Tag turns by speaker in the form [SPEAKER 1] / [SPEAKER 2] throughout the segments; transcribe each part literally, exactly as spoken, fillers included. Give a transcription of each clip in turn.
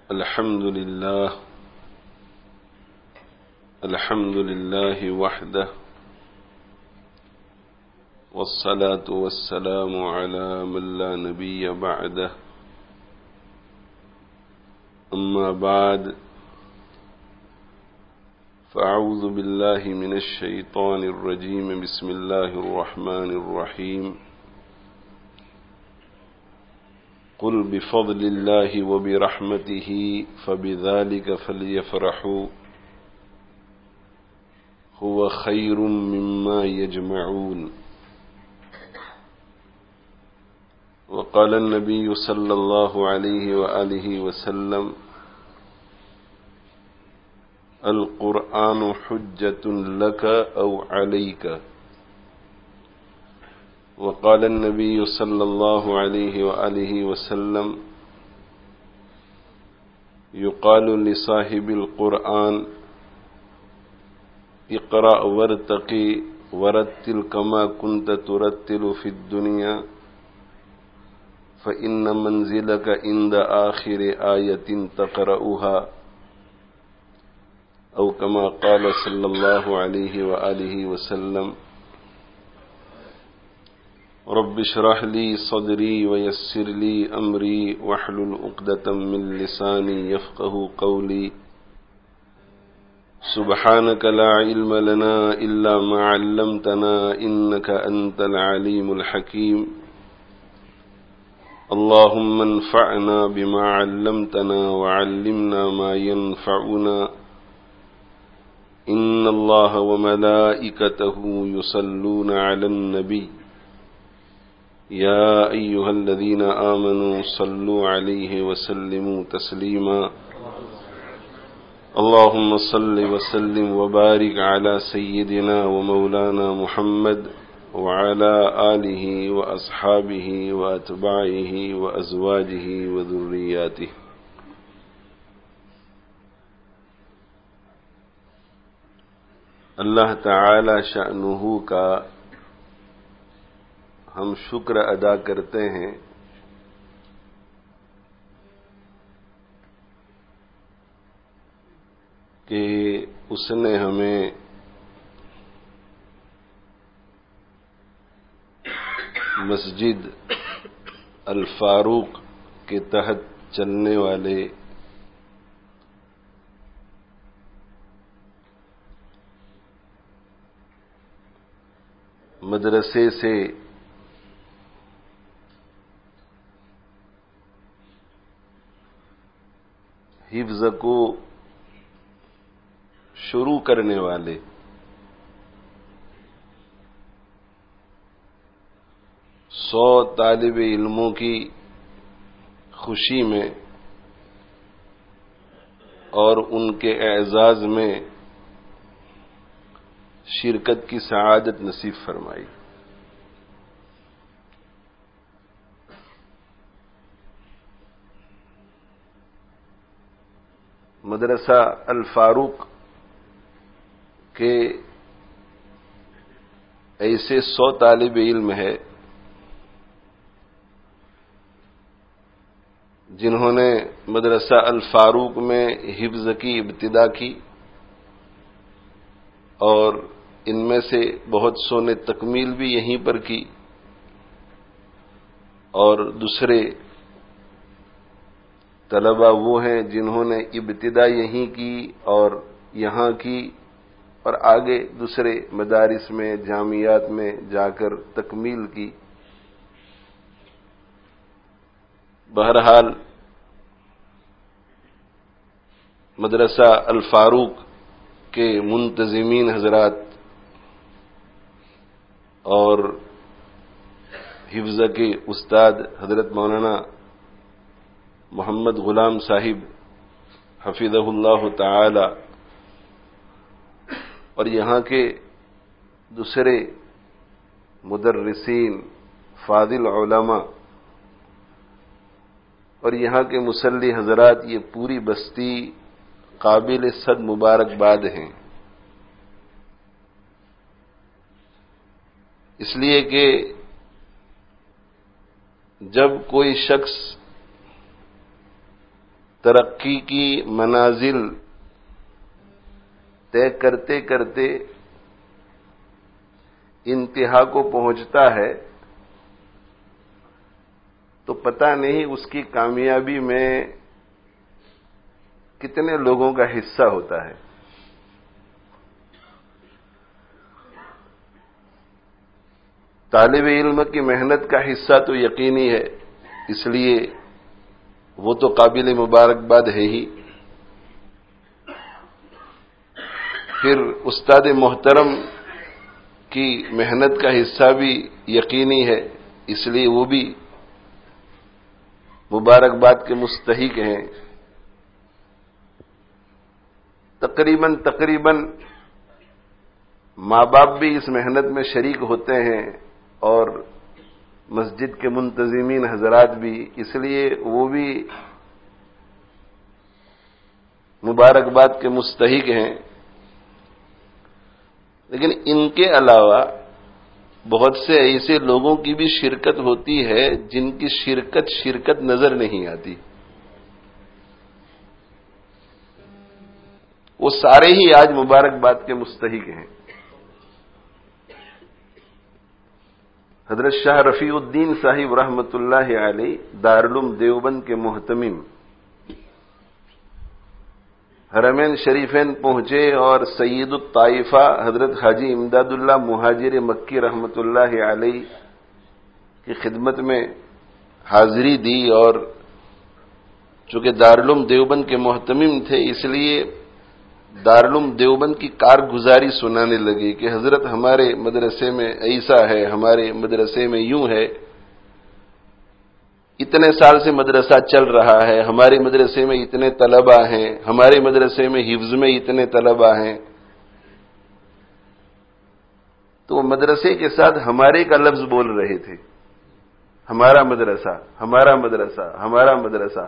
[SPEAKER 1] الحمد لله الحمد لله وحده والصلاة والسلام على من لا نبي بعده أما بعد فأعوذ بالله من الشيطان الرجيم بسم الله الرحمن الرحيم قل بفضل الله وبرحمته فبذلك فليفرحوا هو خير مما يجمعون وقال النبي صلى الله عليه وآله وسلم القرآن حجة لك أو عليك وقال النبي صلى الله عليه وآله وسلم يقال لصاحب القرآن اقرأ وارتقي ورتل كما كنت ترتل في الدنيا فإن منزلك عند آخر آية تقرأها أو كما قال صلى الله عليه وآله وسلم رب اشرح لي صدري ويسر لي أمري واحلل عقدة من لساني يفقه قولي سبحانك لا علم لنا إلا ما علمتنا إنك أنت العليم الحكيم اللهم انفعنا بما علمتنا وعلمنا ما ينفعنا إن الله وملائكته يصلون على النبي يا أيها الذين آمنوا صلوا عليه وسلموا تسليما اللهم صل وسلم وبارك على سيدنا ومولانا محمد وعلى آله وأصحابه وأتباعه وأزواجه وذرياته اللہ تعالی شأنہ کا ہم شکر ادا کرتے ہیں کہ اس نے ہمیں مسجد الفاروق کے تحت چلنے والے مدرسے سے حفظ کو شروع کرنے والے سو طالب علموں کی خوشی میں اور ان کے اعزاز میں شرکت کی سعادت نصیب فرمائی۔ مدرسہ الفاروق کے ایسے سو طالب علم ہے جنہوں نے مدرسہ الفاروق میں حفظ کی ابتدا کی اور ان میں سے بہت سو نے تکمیل بھی یہیں پر کی اور دوسرے طلبہ وہ ہیں جنہوں نے ابتدا یہیں کی اور یہاں کی اور آگے دوسرے مدارس میں جامعات میں جا کر تکمیل کی۔ بہرحال مدرسہ الفاروق کے منتظمین حضرات اور حفظ کے استاد حضرت مولانا محمد غلام صاحب حفظہ اللہ تعالی اور یہاں کے دوسرے مدرسین فاضل علماء اور یہاں کے مصلی حضرات، یہ پوری بستی قابل صد مبارکباد ہیں، اس لیے کہ جب کوئی شخص ترقی کی منازل طے کرتے کرتے انتہا کو پہنچتا ہے تو پتہ نہیں اس کی کامیابی میں کتنے لوگوں کا حصہ ہوتا ہے. طالب علم کی محنت کا حصہ تو یقینی ہے، اس لیے وہ تو قابل مبارکباد ہے ہی. پھر استاد محترم کی محنت کا حصہ بھی یقینی ہے، اس لیے وہ بھی مبارکباد کے مستحق ہیں. تقریباً تقریباً ماں باپ بھی اس محنت میں شریک ہوتے ہیں اور مسجد کے منتظمین حضرات بھی، اس لیے وہ بھی مبارکباد کے مستحق ہیں. لیکن ان کے علاوہ بہت سے ایسے لوگوں کی بھی شرکت ہوتی ہے جن کی شرکت شرکت نظر نہیں آتی. وہ سارے ہی آج مبارکباد کے مستحق ہیں. حضرت شاہ رفیع الدین صاحب رحمۃ اللہ علیہ دارالعلوم دیوبند کے محتمم حرمین شریفین پہنچے اور سید الطائفہ حضرت حاجی امداد اللہ مہاجر مکی رحمۃ اللہ علیہ کی خدمت میں حاضری دی، اور چونکہ دارالعلوم دیوبند کے محتمم تھے اس لیے دارالعلوم دیوبند کی کارگزاری سنانے لگے کہ حضرت ہمارے مدرسے میں ایسا ہے، ہمارے مدرسے میں یوں ہے، اتنے سال سے مدرسہ چل رہا ہے، ہمارے مدرسے میں اتنے طلباء ہیں، ہمارے مدرسے میں حفظ میں اتنے طلباء ہیں. تو وہ مدرسے کے ساتھ ہمارے کا لفظ بول رہے تھے، ہمارا مدرسہ ہمارا مدرسہ ہمارا مدرسہ.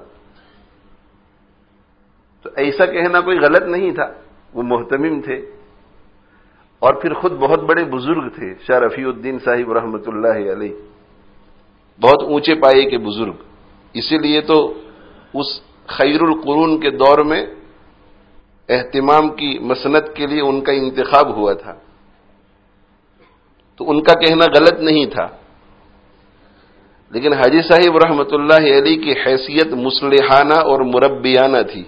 [SPEAKER 1] تو ایسا کہنا کوئی غلط نہیں تھا، وہ محتمم تھے اور پھر خود بہت بڑے بزرگ تھے. شاہ رفیع الدین صاحب رحمۃ اللہ علیہ بہت اونچے پائے کے بزرگ، اسی لیے تو اس خیر القرون کے دور میں اہتمام کی مسند کے لیے ان کا انتخاب ہوا تھا. تو ان کا کہنا غلط نہیں تھا، لیکن حاجی صاحب رحمۃ اللہ علیہ کی حیثیت مصلحانہ اور مربیانہ تھی،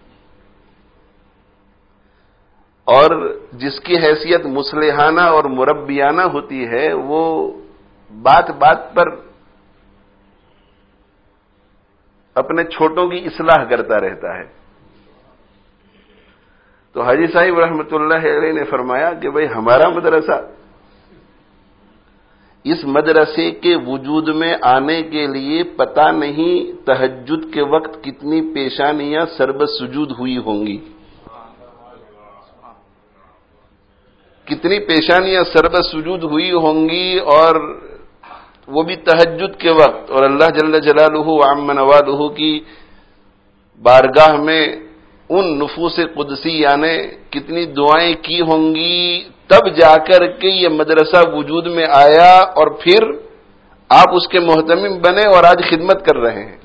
[SPEAKER 1] اور جس کی حیثیت مصلحانہ اور مربیانہ ہوتی ہے وہ بات بات پر اپنے چھوٹوں کی اصلاح کرتا رہتا ہے. تو حاجی صاحب رحمۃ اللہ علیہ نے فرمایا کہ بھئی ہمارا مدرسہ، اس مدرسے کے وجود میں آنے کے لیے پتہ نہیں تہجد کے وقت کتنی پیشانیاں سرب سجود ہوئی ہوں گی، کتنی پیشانیاں سرب سجود ہوئی ہوں گی، اور وہ بھی تہجد کے وقت، اور اللہ جل جلالہ وعم نوالہ کی بارگاہ میں ان نفوس قدسیہ نے کتنی دعائیں کی ہوں گی، تب جا کر کے یہ مدرسہ وجود میں آیا اور پھر آپ اس کے محتمم بنے اور آج خدمت کر رہے ہیں.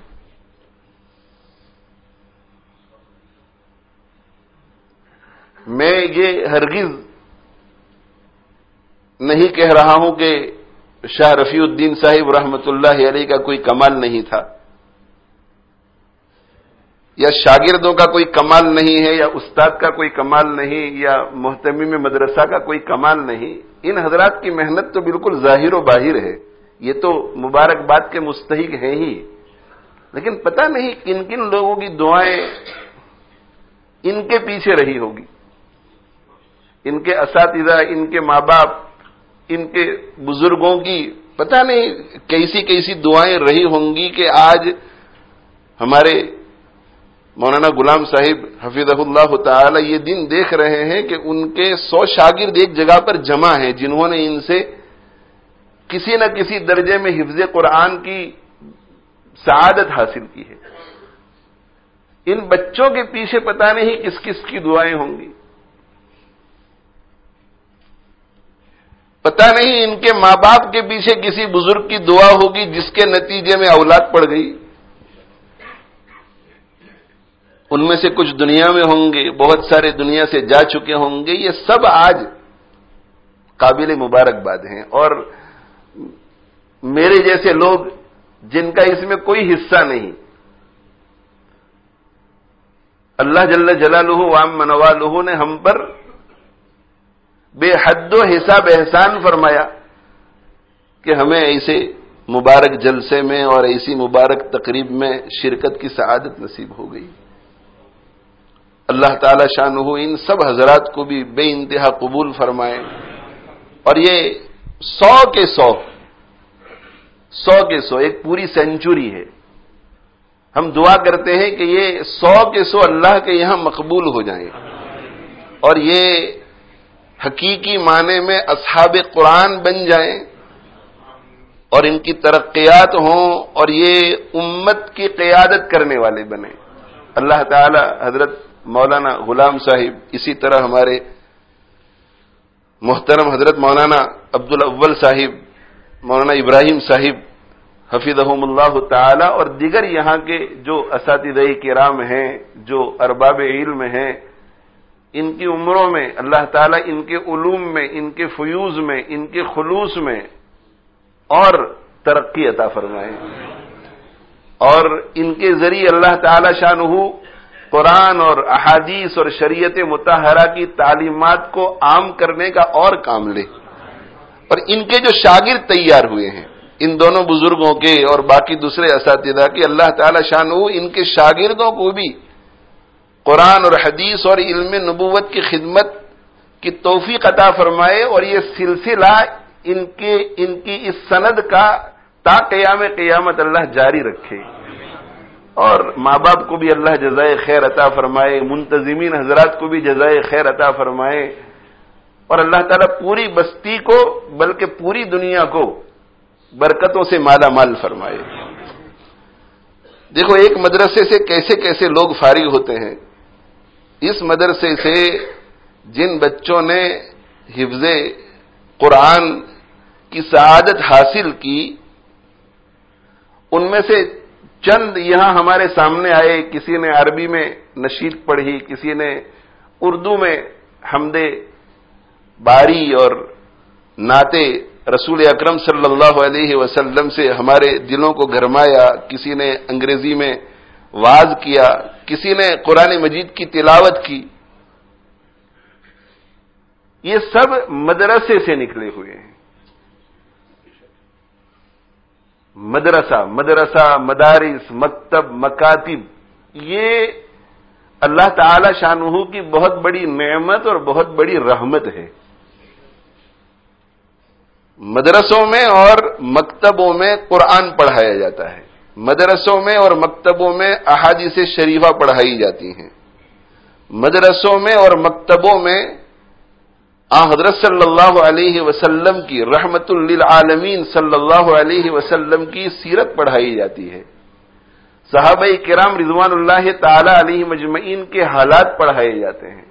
[SPEAKER 1] میں یہ ہرگز نہیں کہہ رہا ہوں کہ شاہ رفیع الدین صاحب رحمۃ اللہ علیہ کا کوئی کمال نہیں تھا، یا شاگردوں کا کوئی کمال نہیں ہے، یا استاد کا کوئی کمال نہیں، یا محتمم مدرسہ کا کوئی کمال نہیں. ان حضرات کی محنت تو بالکل ظاہر و باہر ہے، یہ تو مبارکباد کے مستحق ہیں ہی، لیکن پتہ نہیں کن کن لوگوں کی دعائیں ان کے پیچھے رہی ہوگی، ان کے اساتذہ، ان کے ماں باپ، ان کے بزرگوں کی پتہ نہیں کیسی کیسی دعائیں رہی ہوں گی کہ آج ہمارے مولانا غلام صاحب حفظہ اللہ تعالی یہ دن دیکھ رہے ہیں کہ ان کے سو شاگرد ایک جگہ پر جمع ہیں جنہوں نے ان سے کسی نہ کسی درجے میں حفظ قرآن کی سعادت حاصل کی ہے. ان بچوں کے پیچھے پتہ نہیں کس کس کی دعائیں ہوں گی، پتہ نہیں ان کے ماں باپ کے پیچھے کسی بزرگ کی دعا ہوگی جس کے نتیجے میں اولاد پڑ گئی. ان میں سے کچھ دنیا میں ہوں گے، بہت سارے دنیا سے جا چکے ہوں گے، یہ سب آج قابل مبارکباد ہیں، اور میرے جیسے لوگ جن کا اس میں کوئی حصہ نہیں، اللہ جل جلالہ وعم نوالہ نے ہم پر بے حد و حساب احسان فرمایا کہ ہمیں ایسے مبارک جلسے میں اور ایسی مبارک تقریب میں شرکت کی سعادت نصیب ہو گئی۔ اللہ تعالی شانہ ان سب حضرات کو بھی بے انتہا قبول فرمائے، اور یہ سو کے سو سو کے سو ایک پوری سینچری ہے۔ ہم دعا کرتے ہیں کہ یہ سو کے سو اللہ کے یہاں مقبول ہو جائیں، اور یہ حقیقی معنی میں اصحاب قرآن بن جائیں، اور ان کی ترقیات ہوں، اور یہ امت کی قیادت کرنے والے بنیں۔ اللہ تعالی حضرت مولانا غلام صاحب، اسی طرح ہمارے محترم حضرت مولانا عبدالاول صاحب، مولانا ابراہیم صاحب حفظہم اللہ تعالی، اور دیگر یہاں کے جو اساتذہ کرام ہیں، جو ارباب علم ہیں، ان کی عمروں میں اللہ تعالیٰ ان کے علوم میں، ان کے فیوز میں، ان کے خلوص میں اور ترقی عطا فرمائے، اور ان کے ذریعے اللہ تعالی شانہ قرآن اور احادیث اور شریعت مطہرہ کی تعلیمات کو عام کرنے کا اور کام لے، اور ان کے جو شاگرد تیار ہوئے ہیں، ان دونوں بزرگوں کے اور باقی دوسرے اساتذہ کے، اللہ تعالی شانہ ان کے شاگردوں کو بھی قرآن اور حدیث اور علم نبوت کی خدمت کی توفیق عطا فرمائے، اور یہ سلسلہ ان کے ان کی اس سند کا تا قیام قیامت اللہ جاری رکھے، اور ماں باپ کو بھی اللہ جزائے خیر عطا فرمائے، منتظمین حضرات کو بھی جزائے خیر عطا فرمائے، اور اللہ تعالیٰ پوری بستی کو بلکہ پوری دنیا کو برکتوں سے مالا مال فرمائے۔ دیکھو ایک مدرسے سے کیسے کیسے لوگ فارغ ہوتے ہیں۔ اس مدرسے سے جن بچوں نے حفظ قرآن کی سعادت حاصل کی، ان میں سے چند یہاں ہمارے سامنے آئے، کسی نے عربی میں نشید پڑھی، کسی نے اردو میں حمد باری اور نعت رسول اکرم صلی اللہ علیہ وسلم سے ہمارے دلوں کو گرمایا، کسی نے انگریزی میں واز کیا، کسی نے قرآن مجید کی تلاوت کی۔ یہ سب مدرسے سے نکلے ہوئے ہیں۔ مدرسہ مدرسہ مدارس مکتب مکاتب، یہ اللہ تعالی شانہ کی بہت بڑی نعمت اور بہت بڑی رحمت ہے۔ مدرسوں میں اور مکتبوں میں قرآن پڑھایا جاتا ہے، مدرسوں میں اور مکتبوں میں احادیث شریفہ پڑھائی جاتی ہیں، مدرسوں میں اور مکتبوں میں آن حضرت صلی اللہ علیہ وسلم کی، رحمت للعالمین صلی اللہ علیہ وسلم کی سیرت پڑھائی جاتی ہے، صحابہ کرام رضوان اللہ تعالی علیہ مجمعین کے حالات پڑھائے جاتے ہیں،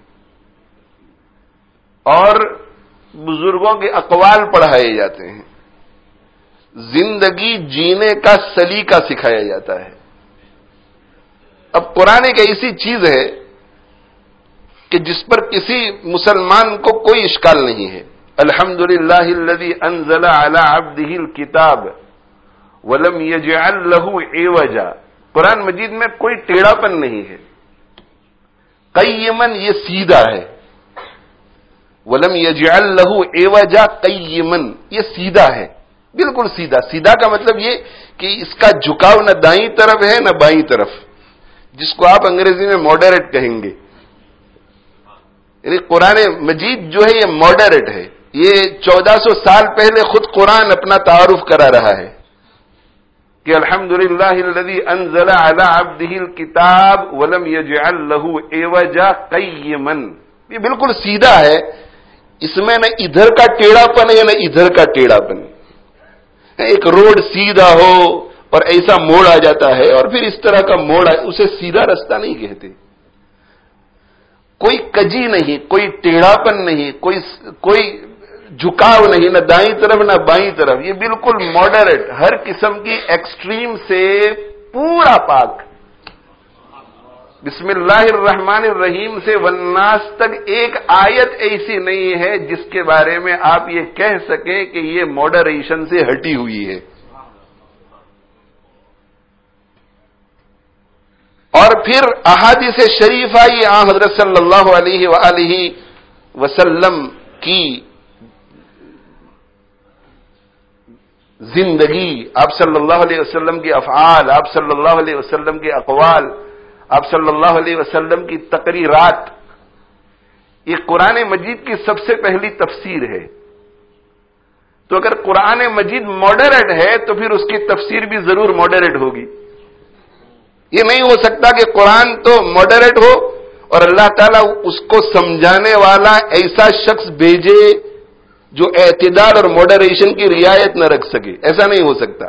[SPEAKER 1] اور بزرگوں کے اقوال پڑھائے جاتے ہیں، زندگی جینے کا سلیقہ سکھایا جاتا ہے۔ اب قرآن ایک ایسی چیز ہے کہ جس پر کسی مسلمان کو کوئی اشکال نہیں ہے۔ الحمدللہ الذی انزل علی عبدہ الکتاب ولم یجعل لہ عوجا، قرآن مجید میں کوئی ٹیڑھا پن نہیں ہے، قیمن یہ سیدھا ہے، ولم یجعل لہ عوجا قیمن یہ سیدھا ہے، بالکل سیدھا۔ سیدھا کا مطلب یہ کہ اس کا جھکاؤ نہ دائیں طرف ہے نہ بائیں طرف، جس کو آپ انگریزی میں ماڈریٹ کہیں گے، یعنی قرآن مجید جو ہے یہ ماڈریٹ ہے۔ یہ چودہ سو سال پہلے خود قرآن اپنا تعارف کرا رہا ہے کہ الحمدللہ الذی انزل علی عبدہ الکتاب ولم یجعل لہ عوجا قیما، یہ بالکل سیدھا ہے، اس میں نہ ادھر کا ٹیڑھا پن ہے نہ ادھر کا ٹیڑھا پن۔ ایک روڈ سیدھا ہو اور ایسا موڑ آ جاتا ہے، اور پھر اس طرح کا موڑ آئے، اسے سیدھا رستہ نہیں کہتے۔ کوئی کجی نہیں، کوئی ٹیڑھا پن نہیں، کوئی کوئی جھکاؤ نہیں، نہ دائیں طرف نہ بائیں طرف، یہ بالکل ماڈریٹ، ہر قسم کی ایکسٹریم سے پورا پاک۔ بسم اللہ الرحمن الرحیم سے والناس تک ایک آیت ایسی نہیں ہے جس کے بارے میں آپ یہ کہہ سکیں کہ یہ ماڈریشن سے ہٹی ہوئی ہے. اور پھر احادیث شریفہ یہ آن حضرت صلی اللہ علیہ وآلہ وسلم کی زندگی، آپ صلی اللہ علیہ وسلم کے افعال، آپ صلی اللہ علیہ وسلم کے اقوال، آپ صلی اللہ علیہ وسلم کی تقریرات، یہ قرآن مجید کی سب سے پہلی تفسیر ہے. تو اگر قرآن مجید ماڈریٹ ہے تو پھر اس کی تفسیر بھی ضرور ماڈریٹ ہوگی. یہ نہیں ہو سکتا کہ قرآن تو ماڈریٹ ہو اور اللہ تعالیٰ اس کو سمجھانے والا ایسا شخص بھیجے جو اعتدال اور ماڈریشن کی رعایت نہ رکھ سکے. ایسا نہیں ہو سکتا.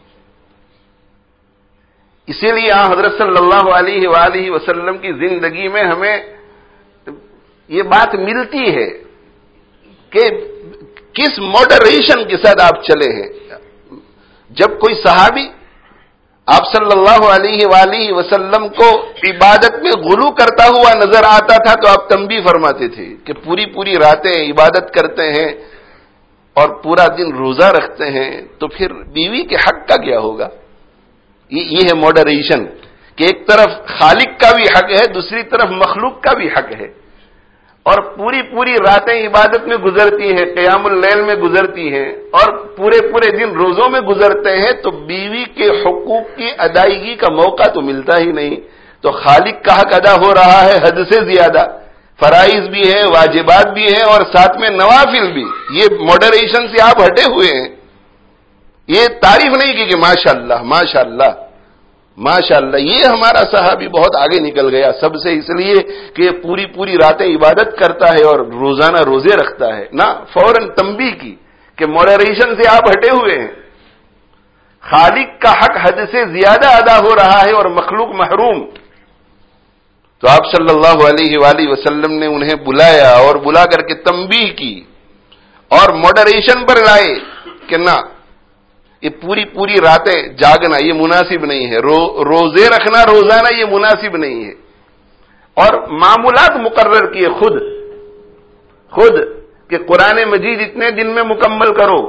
[SPEAKER 1] اسی لیے حضرت صلی اللہ علیہ وآلہ وسلم کی زندگی میں ہمیں یہ بات ملتی ہے کہ کس ماڈریشن کے ساتھ آپ چلے ہیں. جب کوئی صحابی آپ صلی اللہ علیہ وآلہ وسلم کو عبادت میں غلو کرتا ہوا نظر آتا تھا تو آپ تنبیہ فرماتے تھے کہ پوری پوری راتیں عبادت کرتے ہیں اور پورا دن روزہ رکھتے ہیں تو پھر بیوی کے حق کا کیا ہوگا. یہ ہے ماڈریشن کہ ایک طرف خالق کا بھی حق ہے، دوسری طرف مخلوق کا بھی حق ہے، اور پوری پوری راتیں عبادت میں گزرتی ہیں، قیام اللیل میں گزرتی ہیں، اور پورے پورے دن روزوں میں گزرتے ہیں تو بیوی کے حقوق کی ادائیگی کا موقع تو ملتا ہی نہیں. تو خالق کا حق ادا ہو رہا ہے حد سے زیادہ، فرائض بھی ہیں، واجبات بھی ہیں اور ساتھ میں نوافل بھی. یہ ماڈریشن سے آپ ہٹے ہوئے ہیں. یہ تعریف نہیں کی کہ ماشاء اللہ ماشاء اللہ ماشاء اللہ یہ ہمارا صحابی بہت آگے نکل گیا سب سے، اس لیے کہ یہ پوری پوری راتیں عبادت کرتا ہے اور روزانہ روزے رکھتا ہے. نہ، فوراً تنبیہ کی کہ ماڈریشن سے آپ ہٹے ہوئے ہیں. خالق کا حق حد سے زیادہ ادا ہو رہا ہے اور مخلوق محروم. تو آپ صلی اللہ علیہ وآلہ وسلم نے انہیں بلایا اور بلا کر کے تنبیہ کی اور ماڈریشن پر لائے کہ نہ، یہ پوری پوری راتیں جاگنا یہ مناسب نہیں ہے، رو روزے رکھنا روزانہ یہ مناسب نہیں ہے. اور معمولات مقرر کیے خود خود کہ قرآن مجید اتنے دن میں مکمل کرو،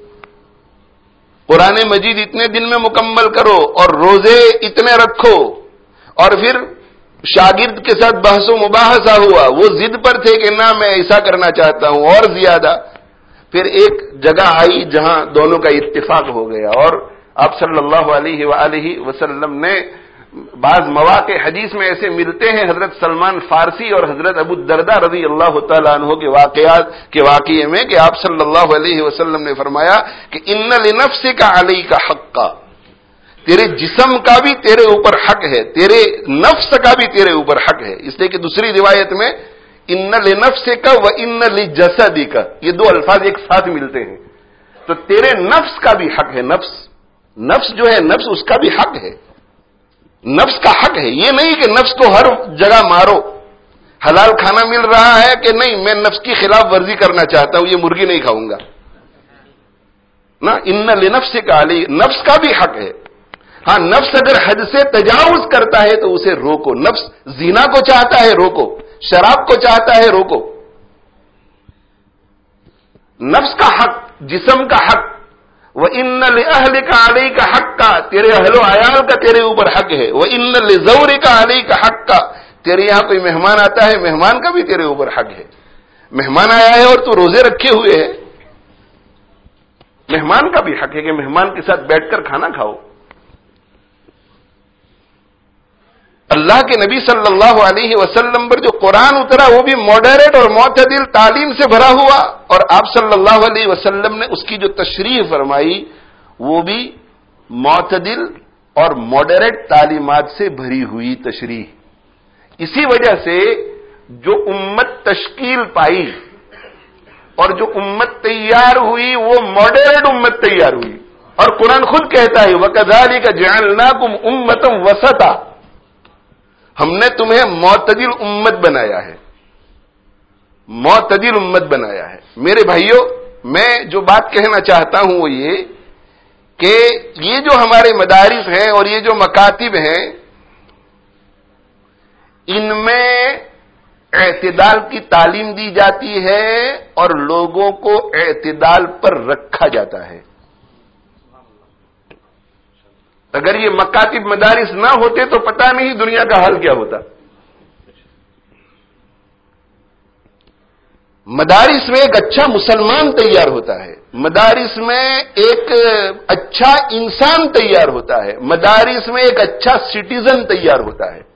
[SPEAKER 1] قرآن مجید اتنے دن میں مکمل کرو اور روزے اتنے رکھو. اور پھر شاگرد کے ساتھ بحث و مباحثہ ہوا، وہ ضد پر تھے کہ نہ میں ایسا کرنا چاہتا ہوں اور زیادہ. پھر ایک جگہ آئی جہاں دونوں کا اتفاق ہو گیا اور آپ صلی اللہ علیہ وآلہ وسلم نے بعض مواقع حدیث میں ایسے ملتے ہیں حضرت سلمان فارسی اور حضرت ابو الدرداء رضی اللہ تعالیٰ عنہ کے واقعات کے واقعے میں کہ آپ صلی اللہ علیہ وسلم نے فرمایا کہ ان لنفسک علیک حقا، تیرے جسم کا بھی تیرے اوپر حق ہے، تیرے نفس کا بھی تیرے اوپر حق ہے. اس لیے کہ دوسری روایت میں ان لنفسک و ان لجسدک، یہ دو الفاظ ایک ساتھ ملتے ہیں. تو تیرے نفس کا بھی حق ہے. نفس نفس جو ہے نفس اس کا بھی حق ہے، نفس کا حق ہے. یہ نہیں کہ نفس کو ہر جگہ مارو. حلال کھانا مل رہا ہے کہ نہیں میں نفس کی خلاف ورزی کرنا چاہتا ہوں، یہ مرغی نہیں کھاؤں گا نا. ان لنفسک علی، نفس کا بھی حق ہے. ہاں، نفس اگر حد سے تجاوز کرتا ہے تو اسے روکو. نفس زنا کو چاہتا ہے روکو، شراب کو چاہتا ہے روکو. نفس کا حق، جسم کا حق. وَإِنَّ لِأَهْلِكَ عَلَيْكَ حَقًّا، تیرے اہل و عیال کا تیرے اوپر حق ہے. وَإِنَّ لِزَوْرِكَ عَلَيْكَ حَقًّا، تیرے یہاں کوئی مہمان آتا ہے مہمان کا بھی تیرے اوپر حق ہے. مہمان آیا ہے اور تو روزے رکھے ہوئے ہے، مہمان کا بھی حق ہے کہ مہمان کے ساتھ بیٹھ کر کھانا کھاؤ. اللہ کے نبی صلی اللہ علیہ وسلم پر جو قرآن اترا وہ بھی ماڈریٹ اور معتدل تعلیم سے بھرا ہوا، اور آپ صلی اللہ علیہ وسلم نے اس کی جو تشریح فرمائی وہ بھی معتدل اور ماڈریٹ تعلیمات سے بھری ہوئی تشریح. اسی وجہ سے جو امت تشکیل پائی اور جو امت تیار ہوئی وہ ماڈریٹ امت تیار ہوئی. اور قرآن خود کہتا ہے وَكَذَلِكَ جَعَلْنَاكُمْ أُمَّةً وَسَطًا، ہم نے تمہیں معتدل امت بنایا ہے، معتدل امت بنایا ہے. میرے بھائیوں، میں جو بات کہنا چاہتا ہوں وہ یہ کہ یہ جو ہمارے مدارس ہیں اور یہ جو مکاتب ہیں ان میں اعتدال کی تعلیم دی جاتی ہے اور لوگوں کو اعتدال پر رکھا جاتا ہے. اگر یہ مکاتب مدارس نہ ہوتے تو پتہ نہیں دنیا کا حال کیا ہوتا. مدارس میں ایک اچھا مسلمان تیار ہوتا ہے، مدارس میں ایک اچھا انسان تیار ہوتا ہے، مدارس میں ایک اچھا سٹیزن تیار ہوتا ہے.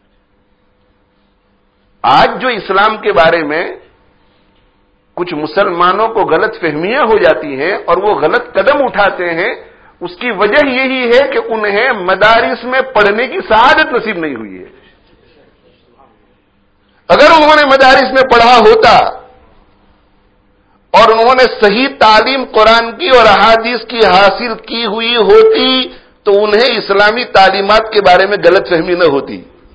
[SPEAKER 1] آج جو اسلام کے بارے میں کچھ مسلمانوں کو غلط فہمیاں ہو جاتی ہیں اور وہ غلط قدم اٹھاتے ہیں، اس کی وجہ یہی ہے کہ انہیں مدارس میں پڑھنے کی سعادت نصیب نہیں ہوئی ہے. اگر انہوں نے مدارس میں پڑھا ہوتا اور انہوں نے صحیح تعلیم قرآن کی اور احادیث کی حاصل کی ہوئی ہوتی تو انہیں اسلامی تعلیمات کے بارے میں غلط فہمی نہ ہوتی.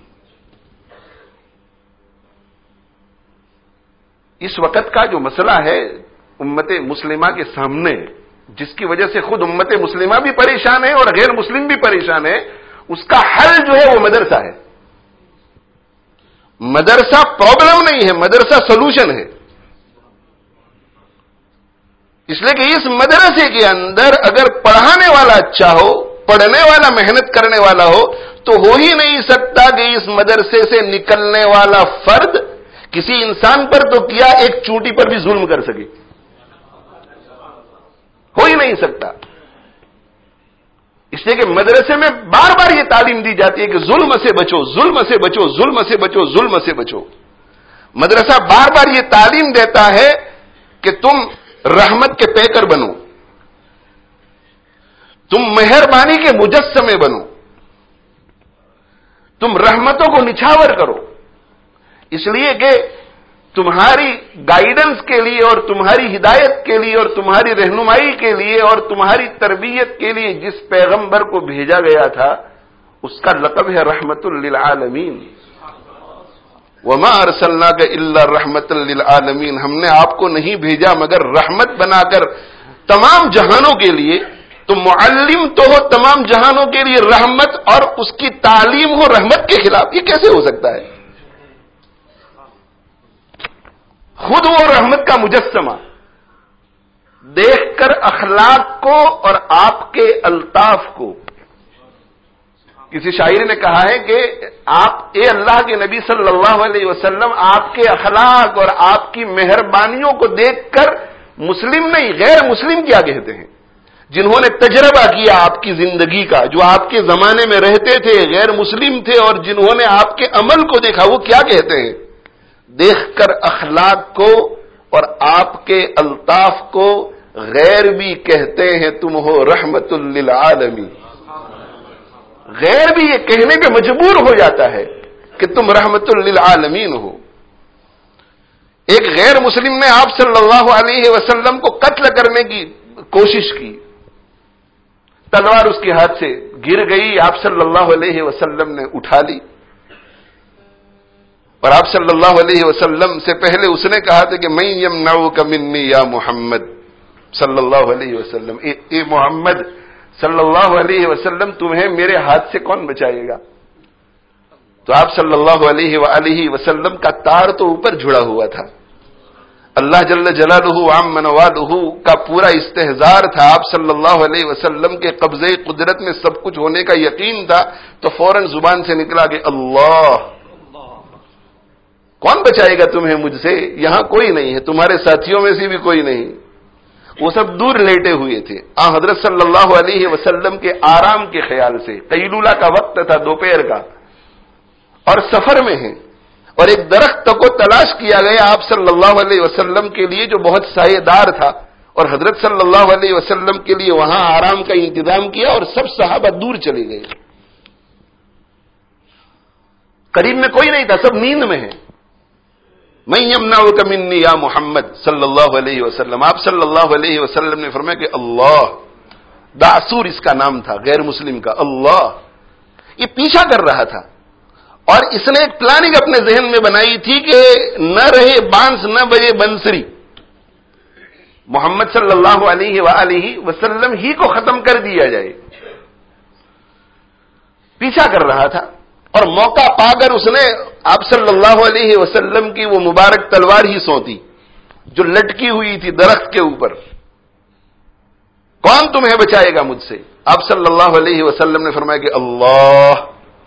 [SPEAKER 1] اس وقت کا جو مسئلہ ہے امت مسلمہ کے سامنے، جس کی وجہ سے خود امت مسلمہ بھی پریشان ہے اور غیر مسلم بھی پریشان ہے، اس کا حل جو ہے وہ مدرسہ ہے. مدرسہ پرابلم نہیں ہے، مدرسہ سولوشن ہے. اس لیے کہ اس مدرسے کے اندر اگر پڑھانے والا اچھا ہو، پڑھنے والا محنت کرنے والا ہو، تو ہو ہی نہیں سکتا کہ اس مدرسے سے نکلنے والا فرد کسی انسان پر تو کیا ایک چونٹی پر بھی ظلم کر سکے. ہو ہی نہیں سکتا. اس لیے کہ مدرسے میں بار بار یہ تعلیم دی جاتی ہے کہ ظلم سے بچو، ظلم سے بچو، ظلم سے بچو، ظلم سے بچو. مدرسہ بار بار یہ تعلیم دیتا ہے کہ تم رحمت کے پیکر بنو، تم مہربانی کے مجسمے بنو، تم رحمتوں کو نچھاور کرو. اس لیے کہ تمہاری گائیڈنس کے لیے اور تمہاری ہدایت کے لیے اور تمہاری رہنمائی کے لیے اور تمہاری تربیت کے لیے جس پیغمبر کو بھیجا گیا تھا اس کا لقب ہے رحمت للعالمین. وما ارسلناک الا رحمت للعالمین. ہم نے آپ کو نہیں بھیجا مگر رحمت بنا کر تمام جہانوں کے لیے. تو معلم تو ہو تمام جہانوں کے لیے رحمت، اور اس کی تعلیم ہو رحمت کے خلاف. یہ کیسے ہو سکتا ہے؟ خود وہ رحمت کا مجسمہ. دیکھ کر اخلاق کو اور آپ کے الطاف کو. کسی شاعر نے کہا ہے کہ آپ اے اللہ کے نبی صلی اللہ علیہ وسلم، آپ کے اخلاق اور آپ کی مہربانیوں کو دیکھ کر مسلم نہیں غیر مسلم کیا کہتے ہیں. جنہوں نے تجربہ کیا آپ کی زندگی کا، جو آپ کے زمانے میں رہتے تھے، غیر مسلم تھے، اور جنہوں نے آپ کے عمل کو دیکھا، وہ کیا کہتے ہیں؟ دیکھ کر اخلاق کو اور آپ کے الطاف کو غیر بھی کہتے ہیں تم ہو رحمت للعالمین. غیر بھی یہ کہنے پہ مجبور ہو جاتا ہے کہ تم رحمت للعالمین ہو. ایک غیر مسلم نے آپ صلی اللہ علیہ وسلم کو قتل کرنے کی کوشش کی، تلوار اس کے ہاتھ سے گر گئی، آپ صلی اللہ علیہ وسلم نے اٹھا لی، اور آپ صلی اللہ علیہ وسلم سے پہلے اس نے کہا تھا کہ من یمنعک منی یا محمد صلی اللہ علیہ وسلم. اے, اے محمد صلی اللہ علیہ وسلم، تمہیں میرے ہاتھ سے کون بچائے گا؟ تو آپ صلی اللہ علیہ وآلہ وسلم کا تار تو اوپر جڑا ہوا تھا. اللہ جل جلالہ عم نوالہ کا پورا استحضار تھا. آپ صلی اللہ علیہ وسلم کے قبضے قدرت میں سب کچھ ہونے کا یقین تھا. تو فوراً زبان سے نکلا کہ اللہ، کون بچائے گا تمہیں مجھ سے؟ یہاں کوئی نہیں ہے، تمہارے ساتھیوں میں سے بھی کوئی نہیں. وہ سب دور لیٹے ہوئے تھے. آن حضرت صلی اللہ علیہ وسلم کے آرام کے خیال سے، قیلولہ کا وقت تھا دوپہر کا، اور سفر میں ہیں، اور ایک درخت کو تلاش کیا گیا آپ صلی اللہ علیہ وسلم کے لیے جو بہت سایہ دار تھا، اور حضرت صلی اللہ علیہ وسلم کے لیے وہاں آرام کا انتظام کیا، اور سب صحابہ دور چلے گئے. قریب میں کوئی نہیں تھا، سب نیند میں ہیں. من یمنعک منی یا محمد صلی اللہ علیہ وسلم. آپ صلی اللہ علیہ وسلم نے فرمایا کہ اللہ، دعسور اس کا نام تھا غیر مسلم کا. اللہ یہ پیچھا کر رہا تھا، اور اس نے ایک پلاننگ اپنے ذہن میں بنائی تھی کہ نہ رہے بانس نہ بجے بنسری، محمد صلی اللہ علیہ وآلہ وسلم ہی کو ختم کر دیا جائے. پیچھا کر رہا تھا، اور موقع پا کر اس نے آپ صلی اللہ علیہ وسلم کی وہ مبارک تلوار ہی سونتی جو لٹکی ہوئی تھی درخت کے اوپر. کون تمہیں بچائے گا مجھ سے؟ آپ صلی اللہ علیہ وسلم نے فرمایا کہ اللہ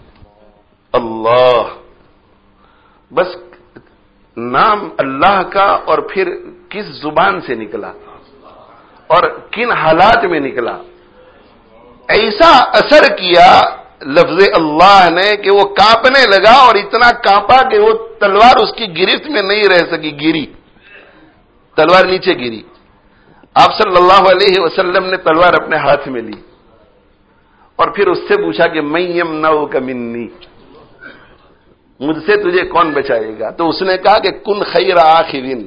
[SPEAKER 1] اللہ. بس نام اللہ کا اور پھر کس زبان سے نکلا اور کن حالات میں نکلا، ایسا اثر کیا لفظ اللہ نے کہ وہ کانپنے لگا اور اتنا کانپا کہ وہ تلوار اس کی گرفت میں نہیں رہ سکی، گری، تلوار نیچے گری. آپ صلی اللہ علیہ وسلم نے تلوار اپنے ہاتھ میں لی اور پھر اس سے پوچھا کہ میں یمنعک منی، مجھ سے تجھے کون بچائے گا؟ تو اس نے کہا کہ کن خیر آخرین،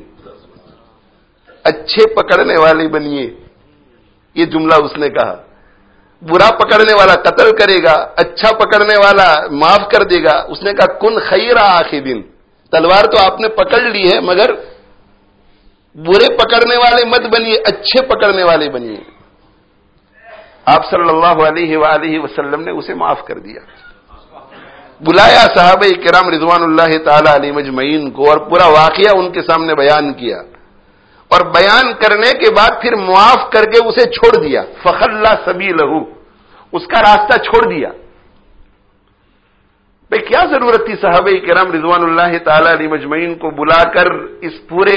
[SPEAKER 1] اچھے پکڑنے والے بنیے. یہ جملہ اس نے کہا. برا پکڑنے والا قتل کرے گا، اچھا پکڑنے والا معاف کر دے گا. اس نے کہا کن خیر آخرین، تلوار تو آپ نے پکڑ لی ہے مگر برے پکڑنے والے مت بنیے، اچھے پکڑنے والے بنیے. آپ صلی اللہ علیہ وآلہ وسلم نے اسے معاف کر دیا. بلایا صحابہ کرام رضوان اللہ تعالی علیہ مجمعین کو اور پورا واقعہ ان کے سامنے بیان کیا، اور بیان کرنے کے بعد پھر معاف کر کے اسے چھوڑ دیا. فخلا سبیلہ، اس کا راستہ چھوڑ دیا. بھئی کیا ضرورت تھی صحابہ کرام رضوان اللہ تعالی علیہ مجمعین کو بلا کر اس پورے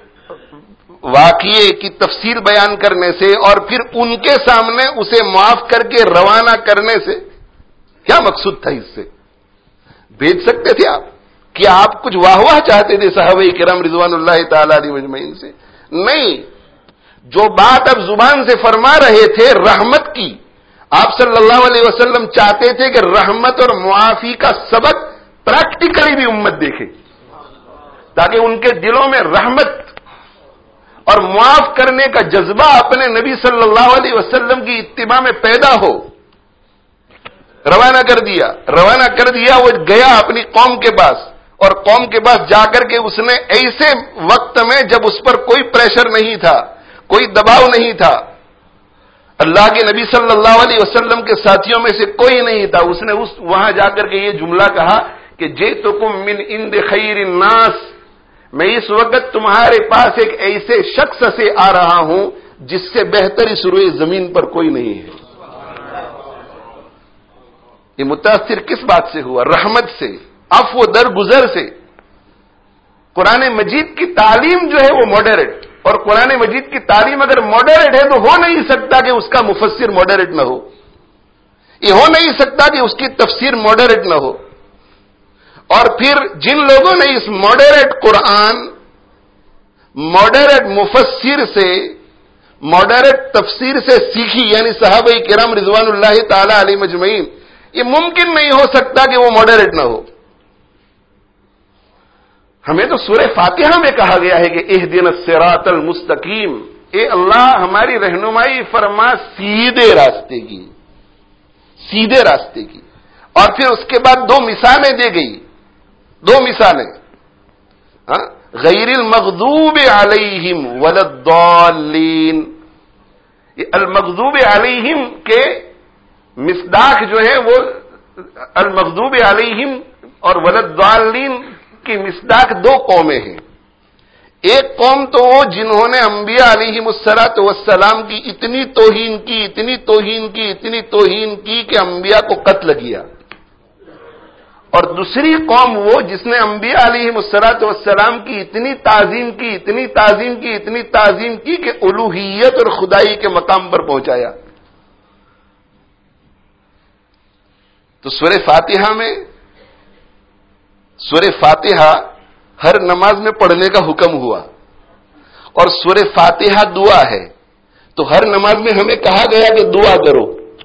[SPEAKER 1] واقعے کی تفصیل بیان کرنے سے اور پھر ان کے سامنے اسے معاف کر کے روانہ کرنے سے؟ کیا مقصود تھا اس سے؟ بھیج سکتے تھے آپ؟ کیا آپ کچھ واہ واہ چاہتے تھے صحابہ کرام رضوان اللہ تعالی علیہ مجمعین سے؟ نہیں. جو بات اب زبان سے فرما رہے تھے رحمت کی، آپ صلی اللہ علیہ وسلم چاہتے تھے کہ رحمت اور معافی کا سبق پریکٹیکلی بھی امت دیکھے، تاکہ ان کے دلوں میں رحمت اور معاف کرنے کا جذبہ اپنے نبی صلی اللہ علیہ وسلم کی اتباع میں پیدا ہو. روانہ کر دیا روانہ کر دیا وہ گیا اپنی قوم کے پاس، اور قوم کے پاس جا کر کے اس نے ایسے وقت میں جب اس پر کوئی پریشر نہیں تھا، کوئی دباؤ نہیں تھا، اللہ کے نبی صلی اللہ علیہ وسلم کے ساتھیوں میں سے کوئی نہیں تھا، اس نے اس وہاں جا کر کے یہ جملہ کہا کہ جئتکم من عند خیر الناس، میں اس وقت تمہارے پاس ایک ایسے شخص سے آ رہا ہوں جس سے بہتر اس روئے زمین پر کوئی نہیں ہے. یہ متاثر کس بات سے ہوا؟ رحمت سے، عفو درگزر سے. قرآن مجید کی تعلیم جو ہے وہ ماڈریٹ، اور قرآن مجید کی تعلیم اگر ماڈریٹ ہے تو ہو نہیں سکتا کہ اس کا مفسر ماڈریٹ نہ ہو، یہ ہو نہیں سکتا کہ اس کی تفسیر ماڈریٹ نہ ہو. اور پھر جن لوگوں نے اس ماڈریٹ قرآن، ماڈریٹ مفسر سے، ماڈریٹ تفسیر سے سیکھی، یعنی صحابہ کرام رضوان اللہ تعالی علیہ مجمعین، یہ ممکن نہیں ہو سکتا کہ وہ ماڈریٹ نہ ہو. ہمیں تو سورہ فاتحہ میں کہا گیا ہے کہ اہدنا الصراط المستقیم، اے اللہ ہماری رہنمائی فرما سیدھے راستے کی، سیدھے راستے کی. اور پھر اس کے بعد دو مثالیں دے گئی، دو مثالیں، ہاں، غیر المغضوب علیہم ولا الضالین. یہ المغضوب علیہم کے مصداق جو ہے وہ المغضوب علیہم اور ولا الضالین کی مصداق دو قومیں ہیں. ایک قوم تو وہ جنہوں نے انبیاء علیہم الصلاۃ والسلام کی اتنی توہین کی اتنی توہین کی اتنی توہین کی کہ انبیاء کو قتل کیا، اور دوسری قوم وہ جس نے انبیاء علیہم الصلاۃ والسلام کی اتنی تعظیم کی اتنی تعظیم کی اتنی تعظیم کی کہ الوہیت اور خدائی کے مقام پر پہنچایا. تو سورہ فاتحہ میں، سورہ فاتحہ ہر نماز میں پڑھنے کا حکم ہوا، اور سورہ فاتحہ دعا ہے، تو ہر نماز میں ہمیں کہا گیا کہ دعا کرو.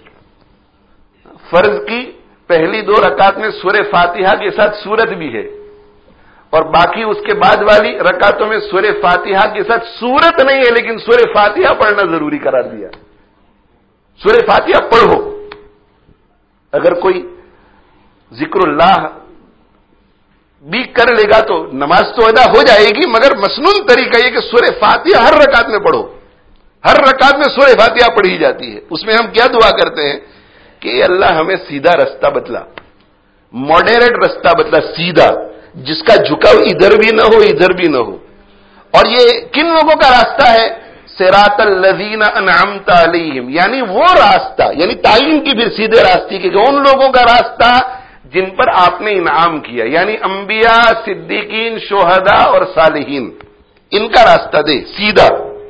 [SPEAKER 1] فرض کی پہلی دو رکعت میں سورہ فاتحہ کے ساتھ سورت بھی ہے، اور باقی اس کے بعد والی رکعتوں میں سورہ فاتحہ کے ساتھ سورت نہیں ہے، لیکن سورہ فاتحہ پڑھنا ضروری قرار دیا. سورہ فاتحہ پڑھو. اگر کوئی ذکر اللہ بھی کر لے گا تو نماز تو ادا ہو جائے گی، مگر مسنون طریقہ یہ کہ سورہ فاتحہ ہر رکعت میں پڑھو. ہر رکعت میں سورہ فاتحہ پڑھی جاتی ہے. اس میں ہم کیا دعا کرتے ہیں کہ اللہ ہمیں سیدھا راستہ بتلا، ماڈریٹ راستہ بدلا، سیدھا، جس کا جھکاؤ ادھر بھی نہ ہو ادھر بھی نہ ہو. اور یہ کن لوگوں کا راستہ ہے؟ صراط الذین انعمت علیہم، یعنی وہ راستہ، یعنی تعلیم کی پھر سیدھے راستے کی، کہ ان لوگوں کا راستہ جن پر آپ نے انعام کیا، یعنی انبیاء، صدیقین، شہداء اور صالحین، ان کا راستہ دے سیدھا.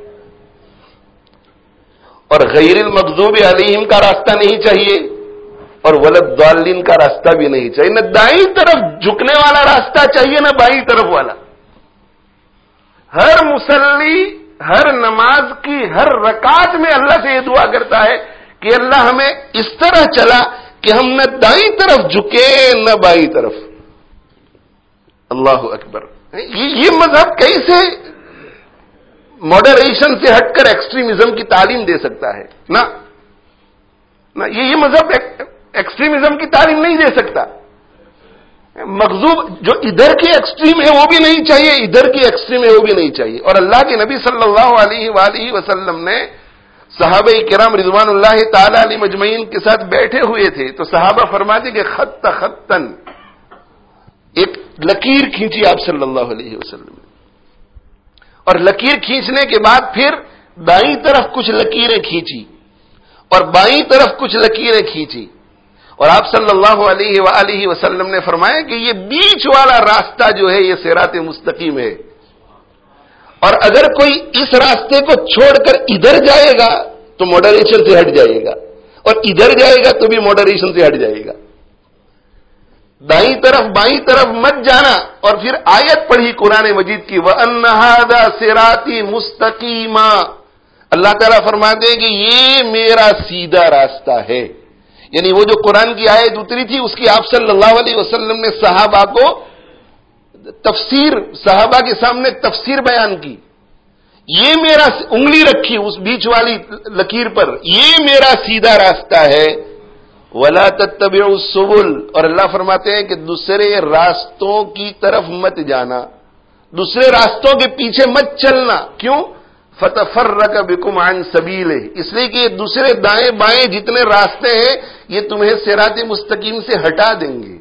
[SPEAKER 1] اور غیر المغضوب علیہم کا راستہ نہیں چاہیے، اور ولضالین کا راستہ بھی نہیں چاہیے. نہ دائیں طرف جھکنے والا راستہ چاہیے نہ بائیں طرف والا. ہر مصلی ہر نماز کی ہر رکعت میں اللہ سے یہ دعا کرتا ہے کہ اللہ ہمیں اس طرح چلا کہ ہم نہ دائیں طرف جھکے نہ بائیں طرف. اللہ اکبر. یہ مذہب کیسے ماڈریشن سے ہٹ کر ایکسٹریمزم کی تعلیم دے سکتا ہے؟ نہ نہ یہ مذہب ایکسٹریمزم کی تعلیم نہیں دے سکتا. مغضوب جو ادھر کی ایکسٹریم ہے وہ بھی نہیں چاہیے، ادھر کی ایکسٹریم ہے وہ بھی نہیں چاہیے. اور اللہ کے نبی صلی اللہ علیہ وآلہ وسلم نے صحابہ کرام رضوان اللہ تعالی علیہ مجمعین کے ساتھ بیٹھے ہوئے تھے تو صحابہ فرماتے کہ خط خطن، ایک لکیر کھینچی آپ صلی اللہ علیہ وسلم نے، اور لکیر کھینچنے کے بعد پھر دائیں طرف کچھ لکیریں کھینچی اور بائیں طرف کچھ لکیریں کھینچی. اور آپ صلی اللہ علیہ وآلہ وسلم نے فرمایا کہ یہ بیچ والا راستہ جو ہے یہ صراط مستقیم ہے. اور اگر کوئی اس راستے کو چھوڑ کر ادھر جائے گا تو ماڈریشن سے ہٹ جائے گا، اور ادھر جائے گا تو بھی ماڈریشن سے ہٹ جائے گا. دائیں طرف بائیں طرف مت جانا. اور پھر آیت پڑھی قرآن مجید کی، وَأَنَّ هَذَا صِرَاطِي مُسْتَقِيمًا. اللہ تعالیٰ فرماتے ہیں کہ یہ میرا سیدھا راستہ ہے. یعنی وہ جو قرآن کی آیت اتری تھی اس کی آپ صلی اللہ علیہ وسلم نے صحابہ کو تفسیر، صحابہ کے سامنے تفسیر بیان کی. یہ میرا، انگلی رکھی اس بیچ والی لکیر پر، یہ میرا سیدھا راستہ ہے. وَلَا تَتَّبِعُوا السُّبُلَ. اور اللہ فرماتے ہیں کہ دوسرے راستوں کی طرف مت جانا، دوسرے راستوں کے پیچھے مت چلنا. کیوں؟ فَتَفَرَّقَ بِكُمْ عَنْ سَبِيلِهِ. اس لیے کہ دوسرے دائیں بائیں جتنے راستے ہیں یہ تمہیں صراط مستقیم سے ہٹا دیں گے.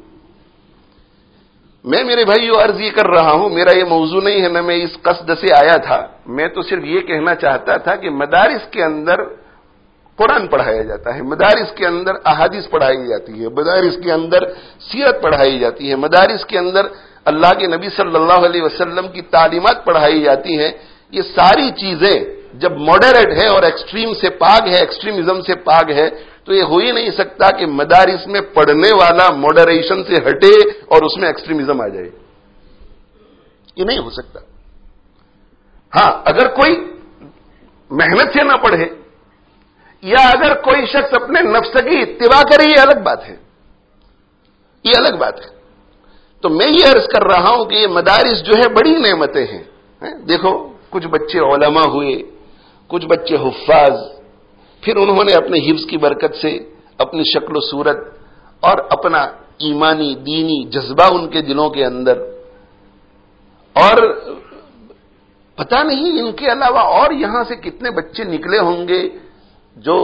[SPEAKER 1] میں میرے بھائیو عرض یہ کر رہا ہوں، میرا یہ موضوع نہیں ہے، نہ میں اس قصد سے آیا تھا. میں تو صرف یہ کہنا چاہتا تھا کہ مدارس کے اندر قرآن پڑھایا جاتا ہے، مدارس کے اندر احادیث پڑھائی جاتی ہے، مدارس کے اندر سیرت پڑھائی جاتی ہے، مدارس کے اندر اللہ کے نبی صلی اللہ علیہ وسلم کی تعلیمات پڑھائی جاتی ہیں. یہ ساری چیزیں جب ماڈریٹ ہے اور ایکسٹریم سے پاک ہے، ایکسٹریمزم سے پاک ہے، تو یہ ہو ہی نہیں سکتا کہ مدارس میں پڑھنے والا ماڈریشن سے ہٹے اور اس میں ایکسٹریمزم آ جائے. یہ نہیں ہو سکتا. ہاں، اگر کوئی محنت سے نہ پڑھے یا اگر کوئی شخص اپنے نفس کی اتباع کرے یہ الگ بات ہے، یہ الگ بات ہے. تو میں یہ عرض کر رہا ہوں کہ یہ مدارس جو ہے بڑی نعمتیں ہیں. دیکھو، کچھ بچے علماء ہوئے، کچھ بچے حفاظ، پھر انہوں نے اپنے حفظ کی برکت سے اپنی شکل و صورت اور اپنا ایمانی دینی جذبہ ان کے دلوں کے اندر، اور پتہ نہیں ان کے علاوہ اور یہاں سے کتنے بچے نکلے ہوں گے جو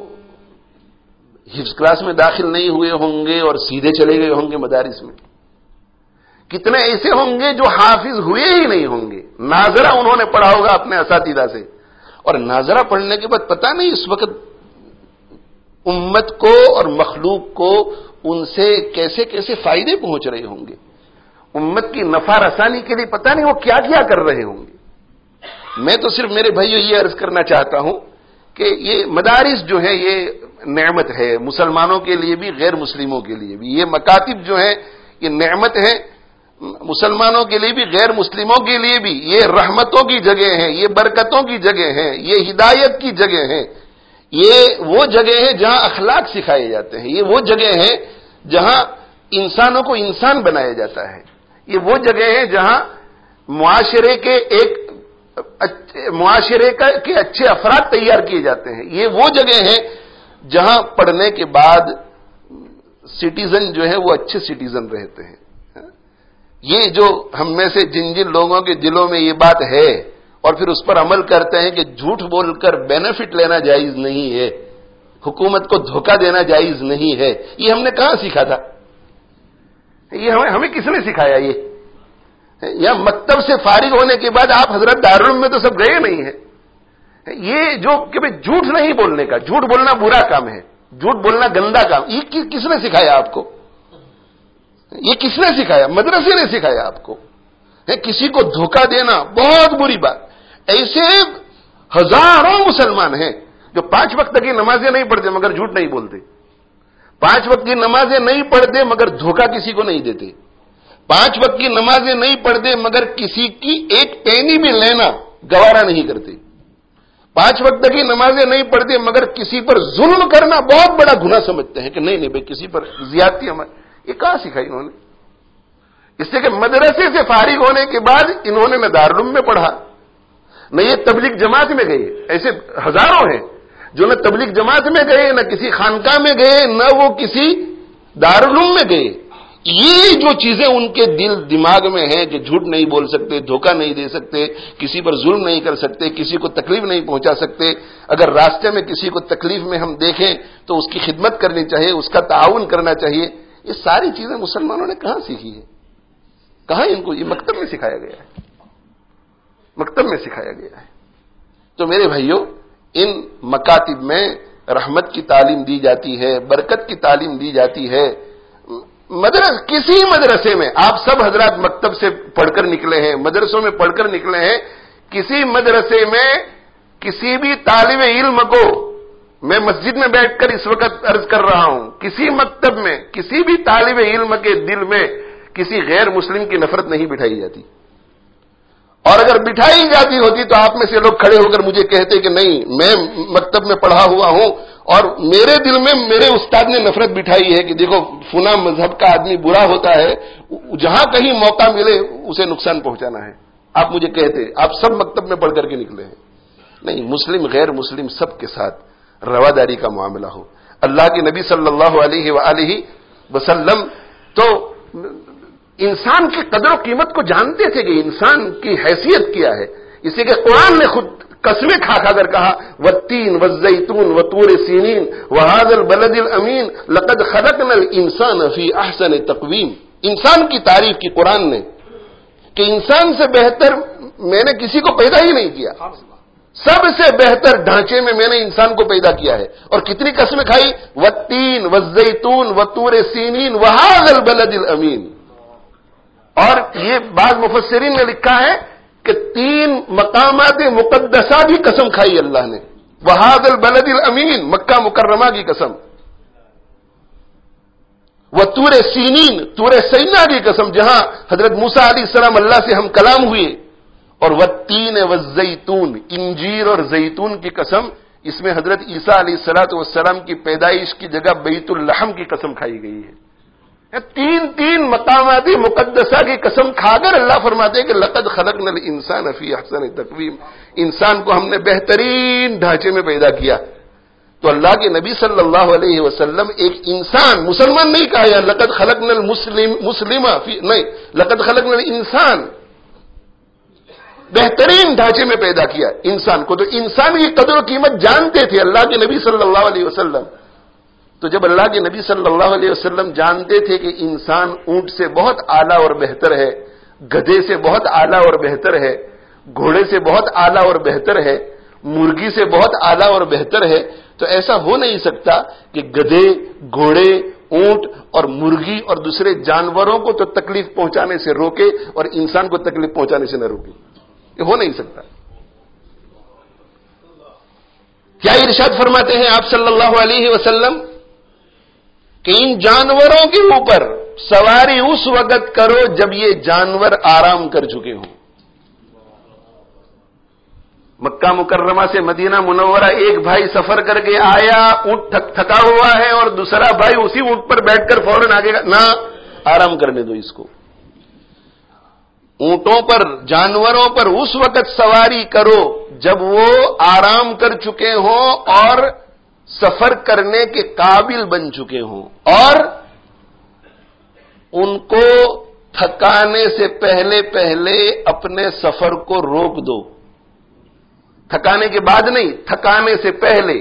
[SPEAKER 1] حفظ کلاس میں داخل نہیں ہوئے ہوں گے اور سیدھے چلے گئے ہوں گے مدارس میں. کتنے ایسے ہوں گے جو حافظ ہوئے ہی نہیں ہوں گے، ناظرہ انہوں نے پڑھا ہوگا اپنے اساتذہ سے، اور ناظرہ پڑھنے کے بعد پتہ نہیں اس وقت امت کو اور مخلوق کو ان سے کیسے کیسے فائدے پہنچ رہے ہوں گے. امت کی نفع رسانی کے لیے پتہ نہیں وہ کیا کیا کر رہے ہوں گے. میں تو صرف میرے بھائیو یہ عرض کرنا چاہتا ہوں کہ یہ مدارس جو ہے یہ نعمت ہے، مسلمانوں کے لیے بھی غیر مسلموں کے لیے بھی. یہ مکاتب جو ہے یہ نعمت ہے، مسلمانوں کے لیے بھی غیر مسلموں کے لیے بھی. یہ رحمتوں کی جگہ ہیں، یہ برکتوں کی جگہ ہیں، یہ ہدایت کی جگہ ہیں. یہ وہ جگہ ہے جہاں اخلاق سکھائے جاتے ہیں، یہ وہ جگہ ہے جہاں انسانوں کو انسان بنایا جاتا ہے. یہ وہ جگہ ہے جہاں معاشرے کے ایک معاشرے کے اچھے افراد تیار کیے جاتے ہیں. یہ وہ جگہ ہے جہاں پڑھنے کے بعد سٹیزن جو ہے وہ اچھے سٹیزن رہتے ہیں. یہ جو ہم میں سے جن جن لوگوں کے دلوں میں یہ بات ہے اور پھر اس پر عمل کرتے ہیں کہ جھوٹ بول کر بینیفٹ لینا جائز نہیں ہے، حکومت کو دھوکہ دینا جائز نہیں ہے، یہ ہم نے کہاں سیکھا تھا؟ یہ ہمیں ہمیں کس نے سکھایا؟ یہ یا مکتب سے فارغ ہونے کے بعد آپ حضرت دارالعلوم میں تو سب گئے نہیں ہیں. یہ جو کہ بھئی جھوٹ نہیں بولنے کا، جھوٹ بولنا برا کام ہے، جھوٹ بولنا گندا کام، یہ کس نے سکھایا آپ کو؟ یہ کس نے سکھایا؟ مدرسے نے سکھایا آپ کو. کسی کو دھوکہ دینا بہت بری بات. ایسے ہزاروں مسلمان ہیں جو پانچ وقت کی نمازیں نہیں پڑھتے مگر جھوٹ نہیں بولتے، پانچ وقت کی نمازیں نہیں پڑھتے مگر دھوکہ کسی کو نہیں دیتے، پانچ وقت کی نمازیں نہیں پڑھتے مگر کسی کی ایک پینی بھی لینا گوارا نہیں کرتے، پانچ وقت کی نمازیں نہیں پڑھتے مگر کسی پر ظلم کرنا بہت بڑا گناہ سمجھتے ہیں کہ نہیں نہیں بھائی کسی پر زیادتی ہماری. یہ کہاں سکھائی انہوں نے؟ اس سے کہ مدرسے سے فارغ ہونے کے بعد انہوں نے نہ دارالعلوم میں پڑھا نہ یہ تبلیغ جماعت میں گئے. ایسے ہزاروں ہیں جو نہ تبلیغ جماعت میں گئے، نہ کسی خانقاہ میں گئے، نہ وہ کسی دارالعلوم میں گئے. یہ جو چیزیں ان کے دل دماغ میں ہیں کہ جھوٹ نہیں بول سکتے، دھوکہ نہیں دے سکتے، کسی پر ظلم نہیں کر سکتے، کسی کو تکلیف نہیں پہنچا سکتے، اگر راستے میں کسی کو تکلیف میں ہم دیکھیں تو اس کی خدمت کرنی چاہیے، اس کا تعاون کرنا چاہیے. یہ ساری چیزیں مسلمانوں نے کہاں سیکھی ہے؟ کہاں ان کو؟ یہ مکتب میں سکھایا گیا ہے، مکتب میں سکھایا گیا ہے. تو میرے بھائیوں، ان مکاتب میں رحمت کی تعلیم دی جاتی ہے، برکت کی تعلیم دی جاتی ہے. مدرسہ کسی مدرسے میں آپ سب حضرات مکتب سے پڑھ کر نکلے ہیں، مدرسوں میں پڑھ کر نکلے ہیں، کسی مدرسے میں کسی بھی طالب علم کو، میں مسجد میں بیٹھ کر اس وقت عرض کر رہا ہوں، کسی مکتب میں کسی بھی طالب علم کے دل میں کسی غیر مسلم کی نفرت نہیں بٹھائی جاتی. اور اگر بٹھائی جاتی ہوتی تو آپ میں سے لوگ کھڑے ہو کر مجھے کہتے کہ نہیں میں مکتب میں پڑھا ہوا ہوں اور میرے دل میں میرے استاد نے نفرت بٹھائی ہے کہ دیکھو فلاں مذہب کا آدمی برا ہوتا ہے، جہاں کہیں موقع ملے اسے نقصان پہنچانا ہے. آپ مجھے کہتے، آپ سب مکتب میں پڑھ کر کے نکلے ہیں. نہیں، مسلم غیر مسلم سب کے ساتھ رواداری کا معاملہ ہو. اللہ کے نبی صلی اللہ علیہ وآلہ وسلم تو انسان کی قدر و قیمت کو جانتے تھے کہ انسان کی حیثیت کیا ہے. اسی کہ قرآن نے خود قسمیں کھا کھا کر کہا والتین والزیتون وطور سینین وہذا البلد الامین لقد خلقنا الانسان فی احسن تقویم. انسان کی تعریف کی قرآن نے کہ انسان سے بہتر میں نے کسی کو پیدا ہی نہیں کیا، سب سے بہتر ڈھانچے میں میں نے انسان کو پیدا کیا ہے. اور کتنی قسمیں کھائی، والتین والزیتون وطور سینین وہذا البلد الامین. اور یہ بعض مفسرین نے لکھا ہے کہ تین مقامات مقدسہ کی قسم کھائی اللہ نے. وہذا البلد الامین، مکہ مکرمہ کی قسم، وطور سینین، طور سینا کی قسم جہاں حضرت موسیٰ علیہ السلام اللہ سے ہم کلام ہوئے، اور والتین والزیتون، انجیر اور زیتون کی قسم. اس میں حضرت عیسیٰ علیہ الصلوۃ والسلام کی پیدائش کی جگہ بیت اللحم کی قسم کھائی گئی ہے. تین تین مقامات مقدسہ کی قسم کھا کر اللہ فرماتے ہیں کہ لقد خلقنا الانسان فی احسن تقویم. انسان کو ہم نے بہترین ڈھانچے میں پیدا کیا. تو اللہ کے نبی صلی اللہ علیہ وسلم ایک انسان، مسلمان نہیں کہا یا لقد خلقنا المسلم مسلمہ فی، نہیں، لقد خلقنا الانسان، بہترین ڈھانچے میں پیدا کیا انسان کو. تو انسان کی قدر و قیمت جانتے تھے اللہ کے نبی صلی اللہ علیہ وسلم. تو جب اللہ کے نبی صلی اللہ علیہ وسلم جانتے تھے کہ انسان اونٹ سے بہت اعلیٰ اور بہتر ہے، گدھے سے بہت اعلیٰ اور بہتر ہے، گھوڑے سے بہت اعلیٰ اور بہتر ہے، مرغی سے بہت اعلیٰ اور بہتر ہے، تو ایسا ہو نہیں سکتا کہ گدھے، گھوڑے، اونٹ اور مرغی اور دوسرے جانوروں کو تو تکلیف پہنچانے سے روکے اور انسان کو تکلیف پہنچانے سے نہ روکے. یہ ہو نہیں سکتا. کیا ارشاد فرماتے ہیں آپ صلی اللہ علیہ وسلم کہ ان جانوروں کے اوپر سواری اس وقت کرو جب یہ جانور آرام کر چکے ہوں. مکہ مکرمہ سے مدینہ منورہ ایک بھائی سفر کر کے آیا، اونٹ تھک تھکا ہوا ہے، اور دوسرا بھائی اسی اونٹ پر بیٹھ کر فوراً آگے نہ آرام کرنے دو اس کو. اونٹوں پر، جانوروں پر اس وقت سواری کرو جب وہ آرام کر چکے ہوں اور سفر کرنے کے قابل بن چکے ہوں، اور ان کو تھکانے سے پہلے پہلے اپنے سفر کو روک دو. تھکانے کے بعد نہیں، تھکانے سے پہلے.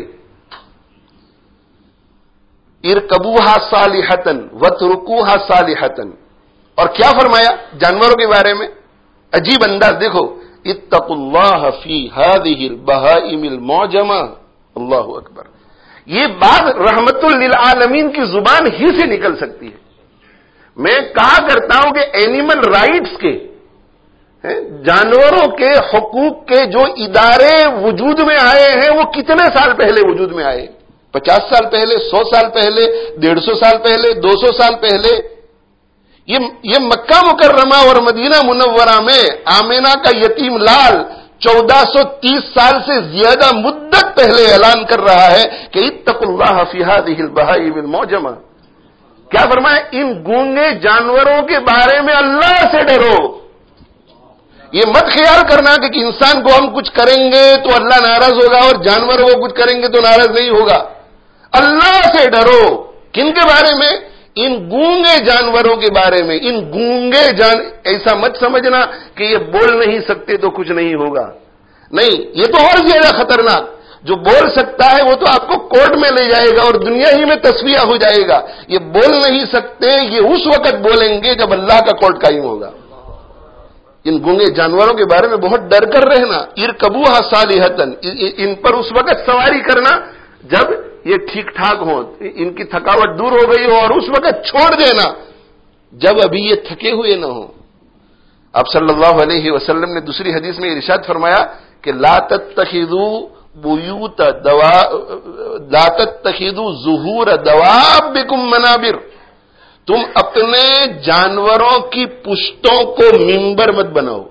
[SPEAKER 1] ارکبوہا صالحتن وترکوہا صالحتن. اور کیا فرمایا جانوروں کے بارے میں؟ عجیب انداز دیکھو، اتقوا اللہ فی ہذہ البہائم المعجمہ، اللہ اکبر. یہ بات رحمت للعالمین کی زبان ہی سے نکل سکتی ہے. میں کہا کرتا ہوں کہ اینیمل رائٹس کے، جانوروں کے حقوق کے جو ادارے وجود میں آئے ہیں وہ کتنے سال پہلے وجود میں آئے؟ پچاس سال پہلے، سو سال پہلے، ڈیڑھ سو سال پہلے، دو سو سال پہلے. یہ یہ مکہ مکرمہ اور مدینہ منورہ میں آمینہ کا یتیم لال چودہ سو تیس سال سے زیادہ مدت پہلے اعلان کر رہا ہے کہ اتقوا اللہ فی ہذہ البہائم المعجمہ. کیا فرمایا؟ ان گونگے جانوروں کے بارے میں اللہ سے ڈرو. یہ مت خیال کرنا کہ انسان کو ہم کچھ کریں گے تو اللہ ناراض ہوگا اور جانوروں کو کچھ کریں گے تو ناراض نہیں ہوگا. اللہ سے ڈرو. کن کے بارے میں؟ ان گونگے جانوروں کے بارے میں. ان گونگے جان ایسا مت سمجھنا کہ یہ بول نہیں سکتے تو کچھ نہیں ہوگا. نہیں، یہ تو اور زیادہ خطرناک. جو بول سکتا ہے وہ تو آپ کو کورٹ میں لے جائے گا اور دنیا ہی میں تصفیہ ہو جائے گا. یہ بول نہیں سکتے، یہ اس وقت بولیں گے جب اللہ کا کورٹ قائم ہوگا. ان گونگے جانوروں کے بارے میں بہت ڈر کر رہنا. ارکبوہا صالحتن، ان پر اس وقت سواری کرنا جب یہ ٹھیک ٹھاک ہو، ان کی تھکاوٹ دور ہو گئی ہو، اور اس وقت چھوڑ دینا جب ابھی یہ تھکے ہوئے نہ ہو. آپ صلی اللہ علیہ وسلم نے دوسری حدیث میں ارشاد فرمایا کہ لا تتخذوا بیوت دوا لا تتخذوا ظہور دوابکم منابر، تم اپنے جانوروں کی پشتوں کو منبر مت بناؤ.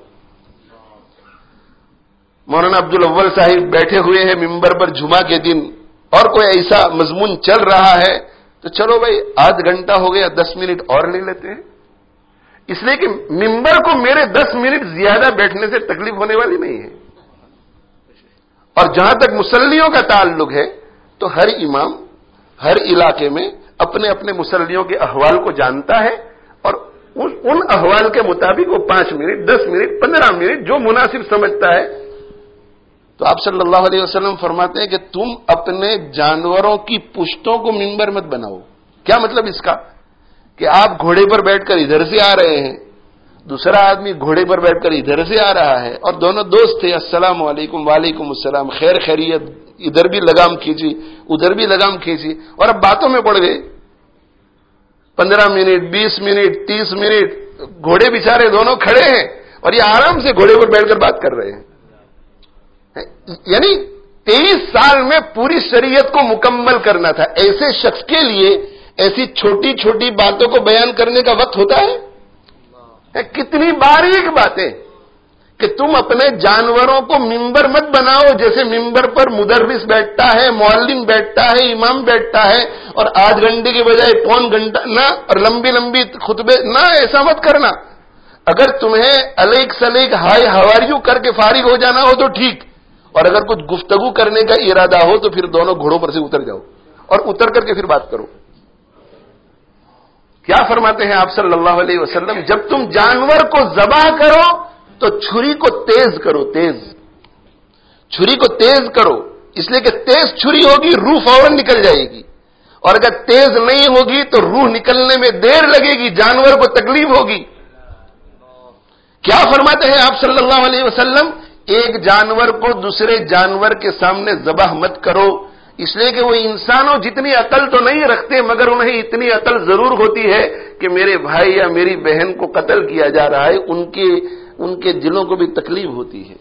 [SPEAKER 1] مولانا عبد الاول صاحب بیٹھے ہوئے ہیں منبر پر جمعہ کے دن، اور کوئی ایسا مضمون چل رہا ہے تو چلو بھائی آدھ گھنٹہ ہو گیا، دس منٹ اور لے لیتے ہیں. اس لیے کہ منبر کو میرے دس منٹ زیادہ بیٹھنے سے تکلیف ہونے والی نہیں ہے. اور جہاں تک مصلیوں کا تعلق ہے تو ہر امام ہر علاقے میں اپنے اپنے مصلیوں کے احوال کو جانتا ہے، اور ان احوال کے مطابق وہ پانچ منٹ، دس منٹ، پندرہ منٹ جو مناسب سمجھتا ہے. تو آپ صلی اللہ علیہ وسلم فرماتے ہیں کہ تم اپنے جانوروں کی پشتوں کو منبر مت بناؤ. کیا مطلب اس کا؟ کہ آپ گھوڑے پر بیٹھ کر ادھر سے آ رہے ہیں، دوسرا آدمی گھوڑے پر بیٹھ کر ادھر سے آ رہا ہے، اور دونوں دوست تھے، السلام علیکم، وعلیکم السلام، خیر خیریت، ادھر بھی لگام کھینچی ادھر بھی لگام کھینچی، اور اب باتوں میں پڑ گئے. پندرہ منٹ، بیس منٹ، تیس منٹ گھوڑے بیچارے دونوں کھڑے ہیں اور یہ آرام سے گھوڑے پر بیٹھ کر بات کر رہے ہیں. یعنی تیئیس سال میں پوری شریعت کو مکمل کرنا تھا. ایسے شخص کے لیے ایسی چھوٹی چھوٹی باتوں کو بیان کرنے کا وقت ہوتا ہے؟ کتنی باریک باتیں کہ تم اپنے جانوروں کو منبر مت بناؤ. جیسے منبر پر مدرس بیٹھتا ہے، معلم بیٹھتا ہے، امام بیٹھتا ہے، اور آدھ گھنٹے کے بجائے پون گھنٹہ نہ، اور لمبی لمبی خطبے نہ، ایسا مت کرنا. اگر تمہیں الیک سلیک ہائی ہواریو کر کے فارغ ہو جانا ہو تو ٹھیک، اور اگر کچھ گفتگو کرنے کا ارادہ ہو تو پھر دونوں گھوڑوں پر سے اتر جاؤ اور اتر کر کے پھر بات کرو. کیا فرماتے ہیں آپ صلی اللہ علیہ وسلم؟ جب تم جانور کو ذبح کرو تو چھری کو تیز کرو. تیز چھری کو تیز کرو، اس لیے کہ تیز چھری ہوگی روح فوراً نکل جائے گی، اور اگر تیز نہیں ہوگی تو روح نکلنے میں دیر لگے گی، جانور کو تکلیف ہوگی. کیا فرماتے ہیں آپ صلی اللہ علیہ وسلم؟ ایک جانور کو دوسرے جانور کے سامنے ذبح مت کرو، اس لیے کہ وہ انسانوں جتنی عقل تو نہیں رکھتے، مگر انہیں اتنی عقل ضرور ہوتی ہے کہ میرے بھائی یا میری بہن کو قتل کیا جا رہا ہے، ان کے ان کے دلوں کو بھی تکلیف ہوتی ہے.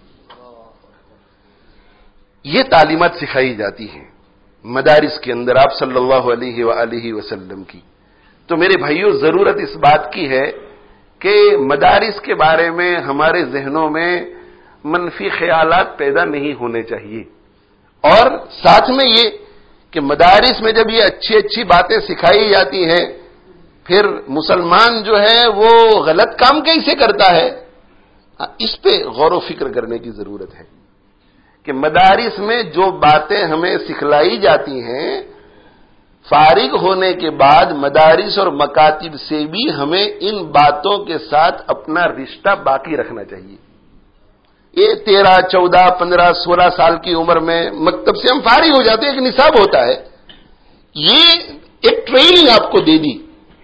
[SPEAKER 1] یہ تعلیمات سکھائی جاتی ہیں مدارس کے اندر آپ صلی اللہ علیہ وآلہ وسلم کی. تو میرے بھائیوں، ضرورت اس بات کی ہے کہ مدارس کے بارے میں ہمارے ذہنوں میں منفی خیالات پیدا نہیں ہونے چاہیے، اور ساتھ میں یہ کہ مدارس میں جب یہ اچھی اچھی باتیں سکھائی جاتی ہیں، پھر مسلمان جو ہے وہ غلط کام کیسے کرتا ہے، اس پہ غور و فکر کرنے کی ضرورت ہے کہ مدارس میں جو باتیں ہمیں سکھلائی جاتی ہیں، فارغ ہونے کے بعد مدارس اور مکاتب سے بھی ہمیں ان باتوں کے ساتھ اپنا رشتہ باقی رکھنا چاہیے. یہ تیرہ چودہ پندرہ سولہ سال کی عمر میں مکتب سے ہم فارغ ہو جاتے ہیں، ایک نصاب ہوتا ہے، یہ ایک ٹریننگ آپ کو دے دی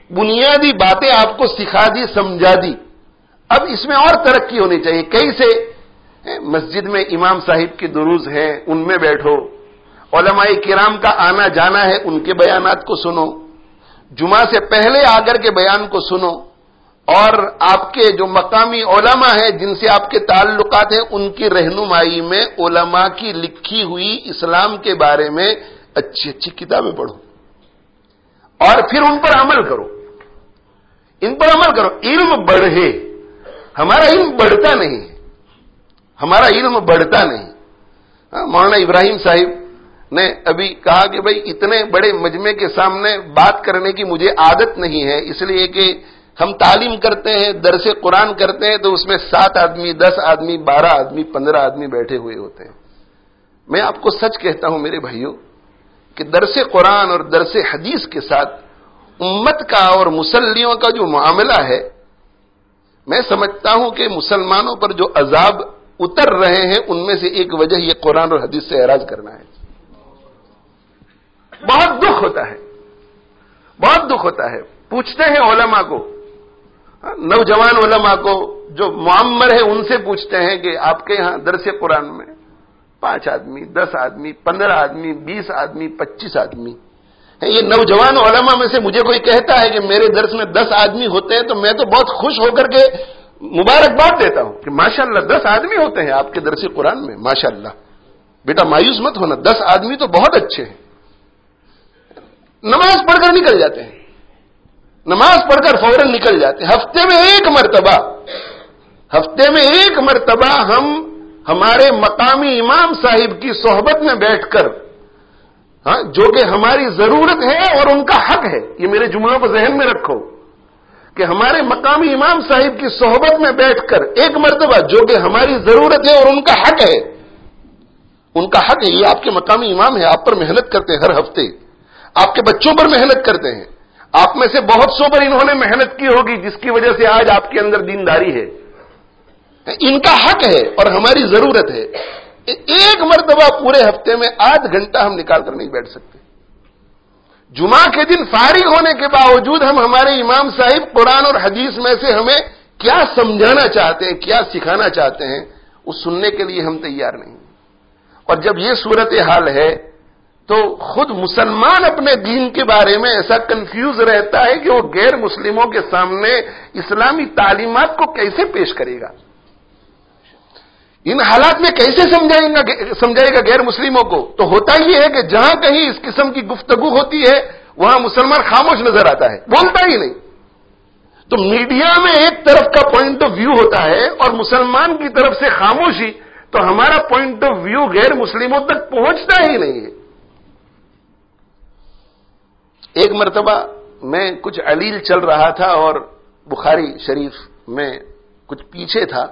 [SPEAKER 1] بنیادی باتیں آپ کو سکھا دی, سمجھا دی. اب اس میں اور ترقی ہونی چاہیے. کیسے؟ مسجد میں امام صاحب کی دروز ہیں, ان میں بیٹھو. علماء کرام کا آنا جانا ہے, ان کے بیانات کو سنو. جمعہ سے پہلے آ کر کے بیان کو سنو. اور آپ کے جو مقامی علماء ہیں جن سے آپ کے تعلقات ہیں, ان کی رہنمائی میں علماء کی لکھی ہوئی اسلام کے بارے میں اچھی اچھی کتابیں پڑھو اور پھر ان پر عمل کرو. ان پر عمل کرو. علم بڑھے. ہمارا علم بڑھتا نہیں ہے, ہمارا علم بڑھتا نہیں. مولانا ابراہیم صاحب نے ابھی کہا کہ بھائی اتنے بڑے مجمع کے سامنے بات کرنے کی مجھے عادت نہیں ہے, اس لیے کہ ہم تعلیم کرتے ہیں, درس قرآن کرتے ہیں, تو اس میں سات آدمی, دس آدمی, بارہ آدمی, پندرہ آدمی بیٹھے ہوئے ہوتے ہیں. میں آپ کو سچ کہتا ہوں میرے بھائیوں کہ درس قرآن اور درس حدیث کے ساتھ امت کا اور مسلیوں کا جو معاملہ ہے, میں سمجھتا ہوں کہ مسلمانوں پر جو عذاب اتر رہے ہیں ان میں سے ایک وجہ یہ قرآن اور حدیث سے اعراض کرنا ہے. بہت دکھ ہوتا ہے, بہت دکھ ہوتا ہے. پوچھتے ہیں علماء کو, نوجوان علماء کو جو معمر ہے ان سے پوچھتے ہیں کہ آپ کے یہاں درس قرآن میں پانچ آدمی, دس آدمی, پندرہ آدمی, بیس آدمی, پچیس آدمی. یہ نوجوان علماء میں سے مجھے کوئی کہتا ہے کہ میرے درس میں دس آدمی ہوتے ہیں تو میں تو بہت خوش ہو کر کے مبارکباد دیتا ہوں کہ ماشاءاللہ دس آدمی ہوتے ہیں آپ کے درس قرآن میں, ماشاءاللہ. بیٹا مایوس مت ہونا, دس آدمی تو بہت اچھے ہیں. نماز پڑھ کر نکل جاتے ہیں, نماز پڑھ کر فوراً نکل جاتے ہیں. ہفتے میں ایک مرتبہ, ہفتے میں ایک مرتبہ ہم ہمارے مقامی امام صاحب کی صحبت میں بیٹھ کر, ہاں جو کہ ہماری ضرورت ہے اور ان کا حق ہے, یہ میرے جملوں کو ذہن میں رکھو کہ ہمارے مقامی امام صاحب کی صحبت میں بیٹھ کر ایک مرتبہ, جو کہ ہماری ضرورت ہے اور ان کا حق ہے, ان کا حق ہے. یہ آپ کے مقامی امام ہے, آپ پر محنت کرتے ہیں ہر ہفتے, آپ کے بچوں پر محنت کرتے ہیں. آپ میں سے بہت سو پر انہوں نے محنت کی ہوگی جس کی وجہ سے آج آپ کے اندر دینداری ہے. ان کا حق ہے اور ہماری ضرورت ہے. ایک مرتبہ پورے ہفتے میں آدھ گھنٹہ ہم نکال کر نہیں بیٹھ سکتے. جمعہ کے دن فارغ ہونے کے باوجود ہم ہمارے امام صاحب قرآن اور حدیث میں سے ہمیں کیا سمجھانا چاہتے ہیں, کیا سکھانا چاہتے ہیں, اس سننے کے لیے ہم تیار نہیں. اور جب یہ صورتحال ہے تو خود مسلمان اپنے دین کے بارے میں ایسا کنفیوز رہتا ہے کہ وہ غیر مسلموں کے سامنے اسلامی تعلیمات کو کیسے پیش کرے گا, ان حالات میں کیسے سمجھائے گا سمجھائے گا غیر مسلموں کو. تو ہوتا یہ ہے کہ جہاں کہیں اس قسم کی گفتگو ہوتی ہے وہاں مسلمان خاموش نظر آتا ہے, بولتا ہی نہیں. تو میڈیا میں ایک طرف کا پوائنٹ آف ویو ہوتا ہے اور مسلمان کی طرف سے خاموشی, تو ہمارا پوائنٹ آف ویو غیر مسلموں تک پہنچتا ہی نہیں ہے. ایک مرتبہ میں کچھ علیل چل رہا تھا اور بخاری شریف میں کچھ پیچھے تھا,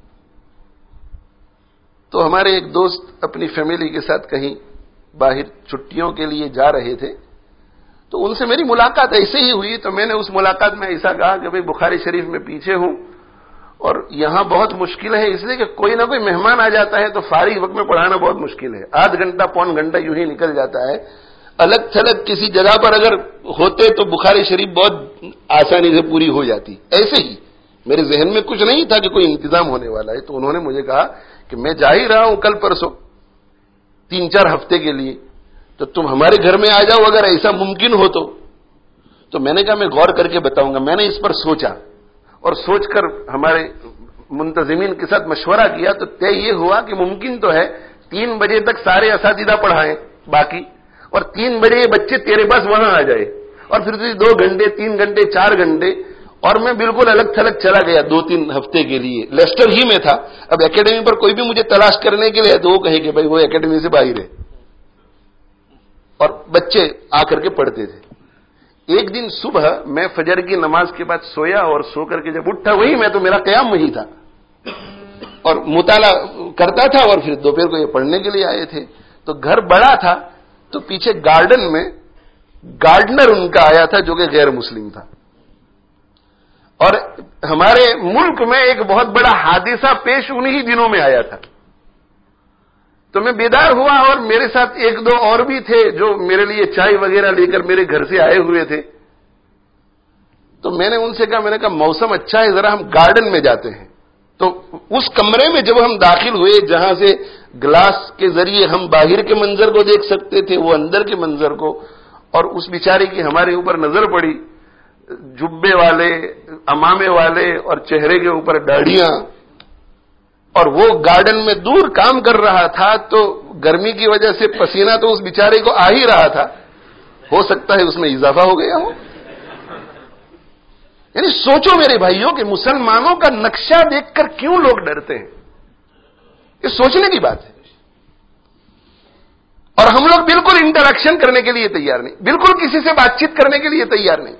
[SPEAKER 1] تو ہمارے ایک دوست اپنی فیملی کے ساتھ کہیں باہر چھٹیوں کے لیے جا رہے تھے, تو ان سے میری ملاقات ایسے ہی ہوئی. تو میں نے اس ملاقات میں ایسا کہا کہ بھئی بخاری شریف میں پیچھے ہوں اور یہاں بہت مشکل ہے, اس لیے کہ کوئی نہ کوئی مہمان آ جاتا ہے تو فارغ وقت میں پڑھانا بہت مشکل ہے. آدھ گھنٹہ پون گھنٹہ یوں ہی نکل جاتا ہے. الگ تھلگ کسی جگہ پر اگر ہوتے تو بخاری شریف بہت آسانی سے پوری ہو جاتی. ایسے ہی میرے ذہن میں کچھ نہیں تھا کہ کوئی انتظام ہونے والا ہے. تو انہوں نے مجھے کہا کہ میں جا ہی رہا ہوں کل پرسوں تین چار ہفتے کے لیے, تو تم ہمارے گھر میں آ جاؤ اگر ایسا ممکن ہو تو. تو میں نے کہا میں غور کر کے بتاؤں گا. میں نے اس پر سوچا اور سوچ کر ہمارے منتظمین کے ساتھ مشورہ کیا, تو طے یہ ہوا کہ ممکن تو ہے تین بجے تک سارے اساتذہ پڑھائیں باقی, اور تین بجے یہ بچے تیرے پاس وہاں آ جائے, اور پھر دو گھنٹے تین گھنٹے چار گھنٹے. اور میں بالکل الگ تھلگ چلا گیا دو تین ہفتے کے لیے. لیسٹر ہی میں تھا. اب اکیڈمی پر کوئی بھی مجھے تلاش کرنے کے لیے تو وہ کہے کہ بھائی وہ اکیڈمی سے باہر ہے, اور بچے آ کر کے پڑھتے تھے. ایک دن صبح میں فجر کی نماز کے بعد سویا, اور سو کر کے جب اٹھا وہی میں, تو میرا قیام وہی تھا اور مطالعہ کرتا تھا, اور پھر دوپہر کو یہ پڑھنے کے لیے آئے تھے. تو گھر بڑا تھا, تو پیچھے گارڈن میں گارڈنر ان کا آیا تھا جو کہ غیر مسلم تھا. اور ہمارے ملک میں ایک بہت بڑا حادثہ پیش انہی دنوں میں آیا تھا. تو میں بیدار ہوا, اور میرے ساتھ ایک دو اور بھی تھے جو میرے لیے چائے وغیرہ لے کر میرے گھر سے آئے ہوئے تھے. تو میں نے ان سے کہا میں نے کہا موسم اچھا ہے, ذرا ہم گارڈن میں جاتے ہیں. تو اس کمرے میں جب ہم داخل ہوئے جہاں سے گلاس کے ذریعے ہم باہر کے منظر کو دیکھ سکتے تھے, وہ اندر کے منظر کو, اور اس بیچارے کی ہمارے اوپر نظر پڑی, جبے والے, امامے والے اور چہرے کے اوپر داڑھیاں, اور وہ گارڈن میں دور کام کر رہا تھا, تو گرمی کی وجہ سے پسینہ تو اس بیچارے کو آ ہی رہا تھا, ہو سکتا ہے اس میں اضافہ ہو گیا ہو. یعنی سوچو میرے بھائیوں کہ مسلمانوں کا نقشہ دیکھ کر کیوں لوگ ڈرتے ہیں, یہ سوچنے کی بات ہے. اور ہم لوگ بالکل انٹریکشن کرنے کے لیے تیار نہیں, بالکل کسی سے بات چیت کرنے کے لیے تیار نہیں.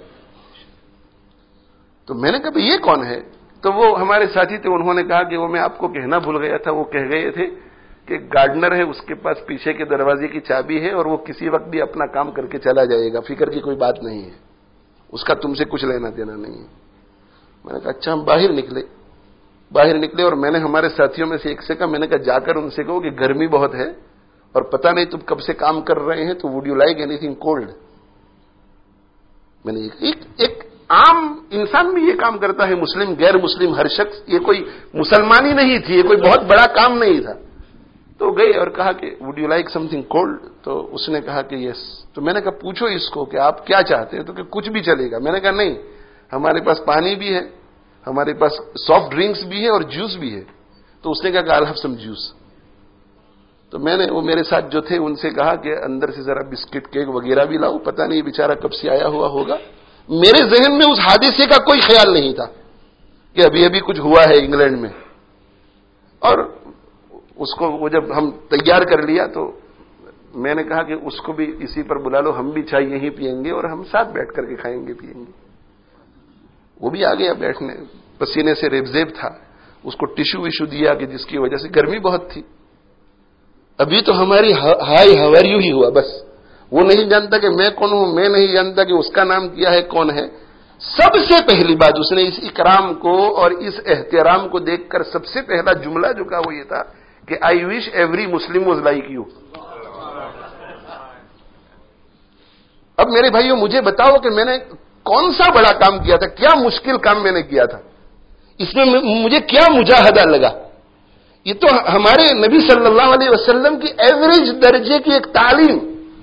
[SPEAKER 1] تو میں نے کہا یہ کون ہے؟ تو وہ ہمارے ساتھی تھے, انہوں نے کہا کہ وہ میں آپ کو کہنا بھول گیا تھا, وہ کہہ گئے تھے کہ گارڈنر ہے, اس کے پاس پیچھے کے دروازے کی چابی ہے اور وہ کسی وقت بھی اپنا کام کر کے چلا جائے گا, فکر کی کوئی بات نہیں ہے, اس کا تم سے کچھ لینا دینا نہیں ہے. میں نے کہا اچھا. ہم باہر نکلے باہر نکلے اور میں نے ہمارے ساتھیوں میں سے ایک سے کہا, میں نے کہا جا کر ان سے کہو کہ گرمی بہت ہے اور پتہ نہیں تم کب سے کام کر رہے ہیں, تو would you like anything cold. میں نے ایک ایک عام انسان بھی یہ کام کرتا ہے, مسلم غیر مسلم ہر شخص, یہ کوئی مسلمانی نہیں تھی, یہ کوئی بہت بڑا کام نہیں تھا. تو گئے اور کہا کہ would you like something cold, تو اس نے کہا کہ یس. تو میں نے کہا پوچھو اس کو کہ آپ کیا چاہتے ہیں, تو کہ کچھ بھی چلے گا. میں نے کہا نہیں, ہمارے پاس پانی بھی ہے, ہمارے پاس سافٹ ڈرنکس بھی ہے اور جوس بھی ہے. تو اس نے کہا کہ آئی ہیو سم جوس. تو میں نے وہ میرے ساتھ جو تھے ان سے کہا کہ اندر سے ذرا بسکٹ کیک وغیرہ بھی لاؤ, پتہ نہیں بیچارہ کب سے آیا ہوا ہوگا. میرے ذہن میں اس حادثے کا کوئی خیال نہیں تھا کہ ابھی ابھی کچھ ہوا ہے انگلینڈ میں. اور اس کو وہ جب ہم تیار کر لیا تو میں نے کہا کہ اس کو بھی اسی پر بلا لو, ہم بھی چائے یہیں پیئیں گے اور ہم ساتھ بیٹھ کر کے کھائیں گے پیئیں گے. وہ بھی آ گیا بیٹھنے, پسینے سے ریبزیب تھا, اس کو ٹشو وشو دیا کہ جس کی وجہ سے گرمی بہت تھی. ابھی تو ہماری ہائی ہاؤ آر یو ہی ہوا بس, وہ نہیں جانتا کہ میں کون ہوں, میں نہیں جانتا کہ اس کا نام کیا ہے, کون ہے. سب سے پہلی بات اس نے اس اکرام کو اور اس احترام کو دیکھ کر سب سے پہلا جملہ جو کہا وہ یہ تھا کہ I wish every Muslim was like you. اب میرے بھائیوں مجھے بتاؤ کہ میں نے کون سا بڑا کام کیا تھا, کیا مشکل کام میں نے کیا تھا, اس میں مجھے کیا مجاہدہ لگا. یہ تو ہمارے نبی صلی اللہ علیہ وسلم کی ایوریج درجے کی ایک تعلیم.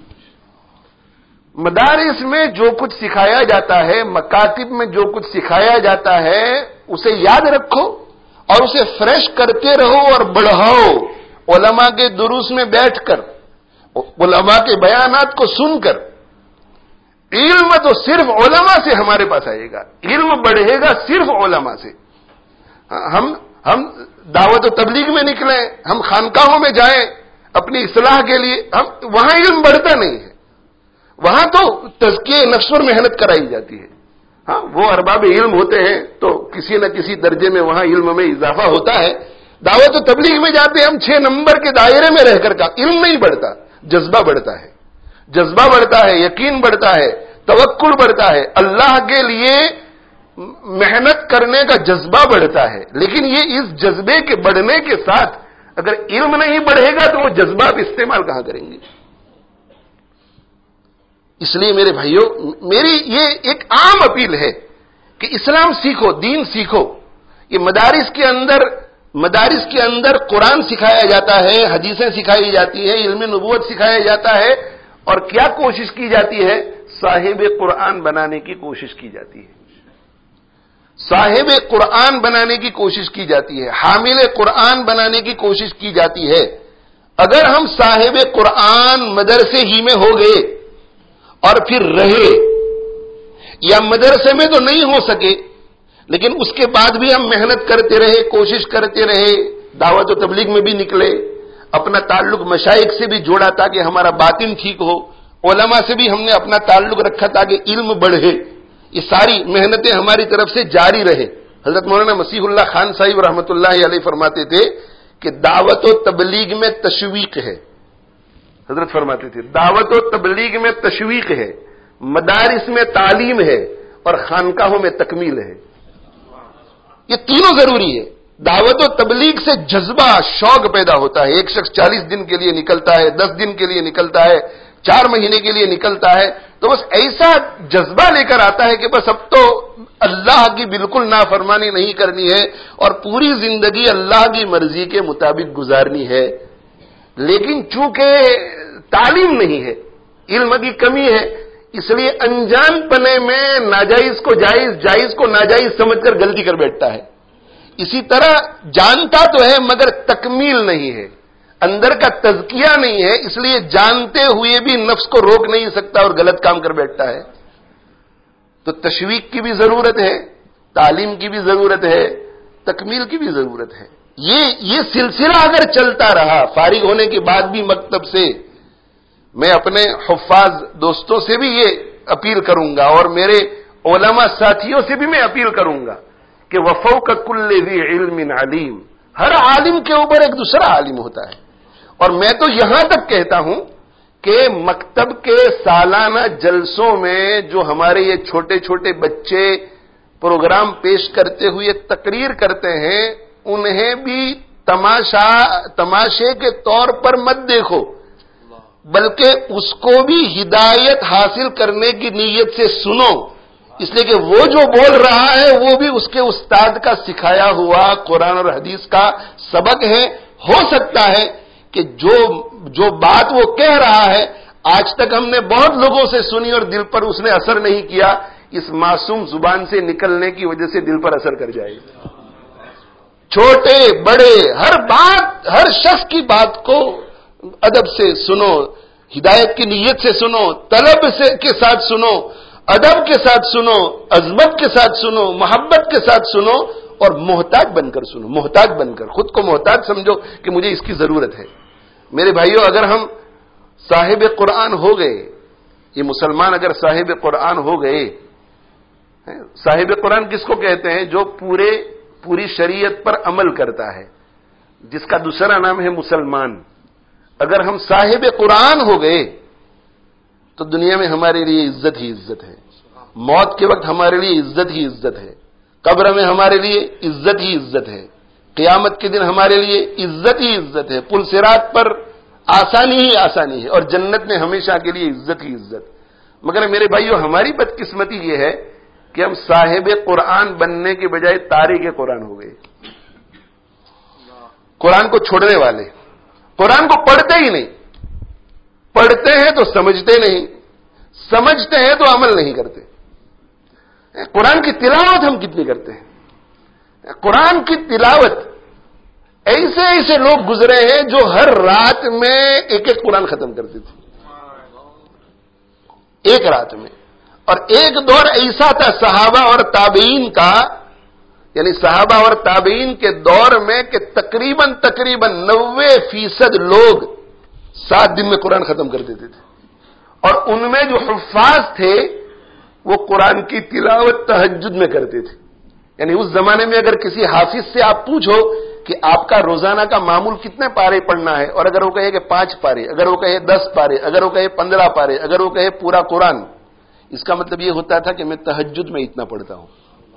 [SPEAKER 1] مدارس میں جو کچھ سکھایا جاتا ہے, مکاتب میں جو کچھ سکھایا جاتا ہے, اسے یاد رکھو اور اسے فریش کرتے رہو اور بڑھاؤ. علماء کے دروس میں بیٹھ کر, علماء کے بیانات کو سن کر. علم تو صرف علماء سے ہمارے پاس آئے گا, علم بڑھے گا صرف علماء سے. ہم ہم دعوت و تبلیغ میں نکلیں, ہم خانقاہوں میں جائیں اپنی اصلاح کے لیے, ہم وہاں علم بڑھتا نہیں ہے, وہاں تو تزکیہ نفس پر محنت کرائی جاتی ہے. ہاں وہ ارباب علم ہوتے ہیں تو کسی نہ کسی درجے میں وہاں علم میں اضافہ ہوتا ہے. دعوت و تبلیغ میں جاتے ہیں ہم چھ نمبر کے دائرے میں رہ کر کا, علم نہیں بڑھتا, جذبہ بڑھتا ہے, جذبہ بڑھتا ہے, یقین بڑھتا ہے, توکل بڑھتا ہے, اللہ کے لیے محنت کرنے کا جذبہ بڑھتا ہے. لیکن یہ اس جذبے کے بڑھنے کے ساتھ اگر علم نہیں بڑھے گا تو وہ جذبہ آپ استعمال کہاں کریں گے. اس لیے میرے بھائیوں میری یہ ایک عام اپیل ہے کہ اسلام سیکھو, دین سیکھو. یہ مدارس کے اندر مدارس کے اندر قرآن سکھایا جاتا ہے, حدیثیں سکھائی جاتی ہیں, علم نبوت سکھایا جاتا ہے, اور کیا کوشش کی جاتی ہے, صاحب قرآن بنانے کی کوشش کی جاتی ہے. صاحب قرآن بنانے کی کوشش کی جاتی ہے, حامل قرآن بنانے کی کوشش کی جاتی ہے. اگر ہم صاحب قرآن مدرسے ہی میں ہو گئے اور پھر رہے, یا مدرسے میں تو نہیں ہو سکے لیکن اس کے بعد بھی ہم محنت کرتے رہے, کوشش کرتے رہے, دعوت و تبلیغ میں بھی نکلے, اپنا تعلق مشائخ سے بھی جوڑا تاکہ ہمارا باطن ٹھیک ہو, علماء سے بھی ہم نے اپنا تعلق رکھا تاکہ علم بڑھے, یہ ساری محنتیں ہماری طرف سے جاری رہے. حضرت مولانا مسیح اللہ خان صاحب رحمۃ اللہ علیہ فرماتے تھے کہ دعوت و تبلیغ میں تشویق ہے. حضرت فرماتے تھے دعوت و تبلیغ میں تشویق ہے, مدارس میں تعلیم ہے, اور خانقاہوں میں تکمیل ہے. یہ تینوں ضروری ہے. دعوت و تبلیغ سے جذبہ, شوق پیدا ہوتا ہے. ایک شخص چالیس دن کے لیے نکلتا ہے, دس دن کے لیے نکلتا ہے, چار مہینے کے لیے نکلتا ہے, تو بس ایسا جذبہ لے کر آتا ہے کہ بس اب تو اللہ کی بالکل نافرمانی نہیں کرنی ہے اور پوری زندگی اللہ کی مرضی کے مطابق گزارنی ہے. لیکن چونکہ تعلیم نہیں ہے، علم کی کمی ہے، اس لیے انجان پنے میں ناجائز کو جائز، جائز کو ناجائز سمجھ کر غلطی کر بیٹھتا ہے. اسی طرح جانتا تو ہے مگر تکمیل نہیں ہے، اندر کا تزکیہ نہیں ہے، اس لیے جانتے ہوئے بھی نفس کو روک نہیں سکتا اور غلط کام کر بیٹھتا ہے. تو تشویق کی بھی ضرورت ہے، تعلیم کی بھی ضرورت ہے، تکمیل کی بھی ضرورت ہے. یہ یہ سلسلہ اگر چلتا رہا فارغ ہونے کے بعد بھی مکتب سے، میں اپنے حفاظ دوستوں سے بھی یہ اپیل کروں گا اور میرے علماء ساتھیوں سے بھی میں اپیل کروں گا کہ وفوق کل ذی علم علیم، ہر عالم کے اوپر ایک دوسرا عالم ہوتا ہے. اور میں تو یہاں تک کہتا ہوں کہ مکتب کے سالانہ جلسوں میں جو ہمارے یہ چھوٹے چھوٹے بچے پروگرام پیش کرتے ہوئے تقریر کرتے ہیں، انہیں بھی تماشا تماشے کے طور پر مت دیکھو، بلکہ اس کو بھی ہدایت حاصل کرنے کی نیت سے سنو، اس لیے کہ وہ جو بول رہا ہے وہ بھی اس کے استاد کا سکھایا ہوا قرآن اور حدیث کا سبق ہے. ہو سکتا ہے کہ جو جو بات وہ کہہ رہا ہے آج تک ہم نے بہت لوگوں سے سنی اور دل پر اس نے اثر نہیں کیا، اس معصوم زبان سے نکلنے کی وجہ سے دل پر اثر کر جائے. چھوٹے بڑے ہر بات، ہر شخص کی بات کو ادب سے سنو، ہدایت کی نیت سے سنو، طلب سے کے ساتھ سنو، ادب کے ساتھ سنو، عظمت کے ساتھ سنو، محبت کے ساتھ سنو اور محتاج بن کر سنو. محتاج بن کر، خود کو محتاج سمجھو کہ مجھے اس کی ضرورت ہے. میرے بھائیوں، اگر ہم صاحب قرآن ہو گئے، یہ مسلمان اگر صاحب قرآن ہو گئے، صاحب قرآن کس کو کہتے ہیں؟ جو پورے پوری شریعت پر عمل کرتا ہے، جس کا دوسرا نام ہے مسلمان. اگر ہم صاحب قرآن ہو گئے تو دنیا میں ہمارے لیے عزت ہی عزت ہے، موت کے وقت ہمارے لیے عزت ہی عزت ہے، قبر میں ہمارے لیے عزت ہی عزت ہے، قیامت کے دن ہمارے لیے عزت ہی عزت ہے، پل صراط پر آسانی ہی آسانی ہے اور جنت میں ہمیشہ کے لیے عزت ہی عزت. مگر میرے بھائیو، ہماری بدقسمتی یہ ہے کہ ہم صاحب قرآن بننے کے بجائے تارک قرآن ہو گئے، قرآن کو چھوڑنے والے، قرآن کو پڑھتے ہی نہیں. پڑھتے ہیں تو سمجھتے نہیں، سمجھتے ہیں تو عمل نہیں کرتے. قرآن کی تلاوت ہم کتنی کرتے ہیں؟ قرآن کی تلاوت ایسے ایسے لوگ گزرے ہیں جو ہر رات میں ایک ایک قرآن ختم کرتے تھے، ایک رات میں. اور ایک دور ایسا تھا صحابہ اور تابعین کا، یعنی صحابہ اور تابعین کے دور میں کہ تقریباً تقریباً نوے فیصد لوگ سات دن میں قرآن ختم کر دیتے تھے. اور ان میں جو حفاظ تھے وہ قرآن کی تلاوت تہجد میں کرتے تھے. یعنی اس زمانے میں اگر کسی حافظ سے آپ پوچھو کہ آپ کا روزانہ کا معمول کتنے پارے پڑھنا ہے، اور اگر وہ کہے کہ پانچ پارے، اگر وہ کہے دس پارے، اگر وہ کہے پندرہ پارے، اگر وہ کہے پورا قرآن، اس کا مطلب یہ ہوتا تھا کہ میں تہجد میں اتنا پڑھتا ہوں.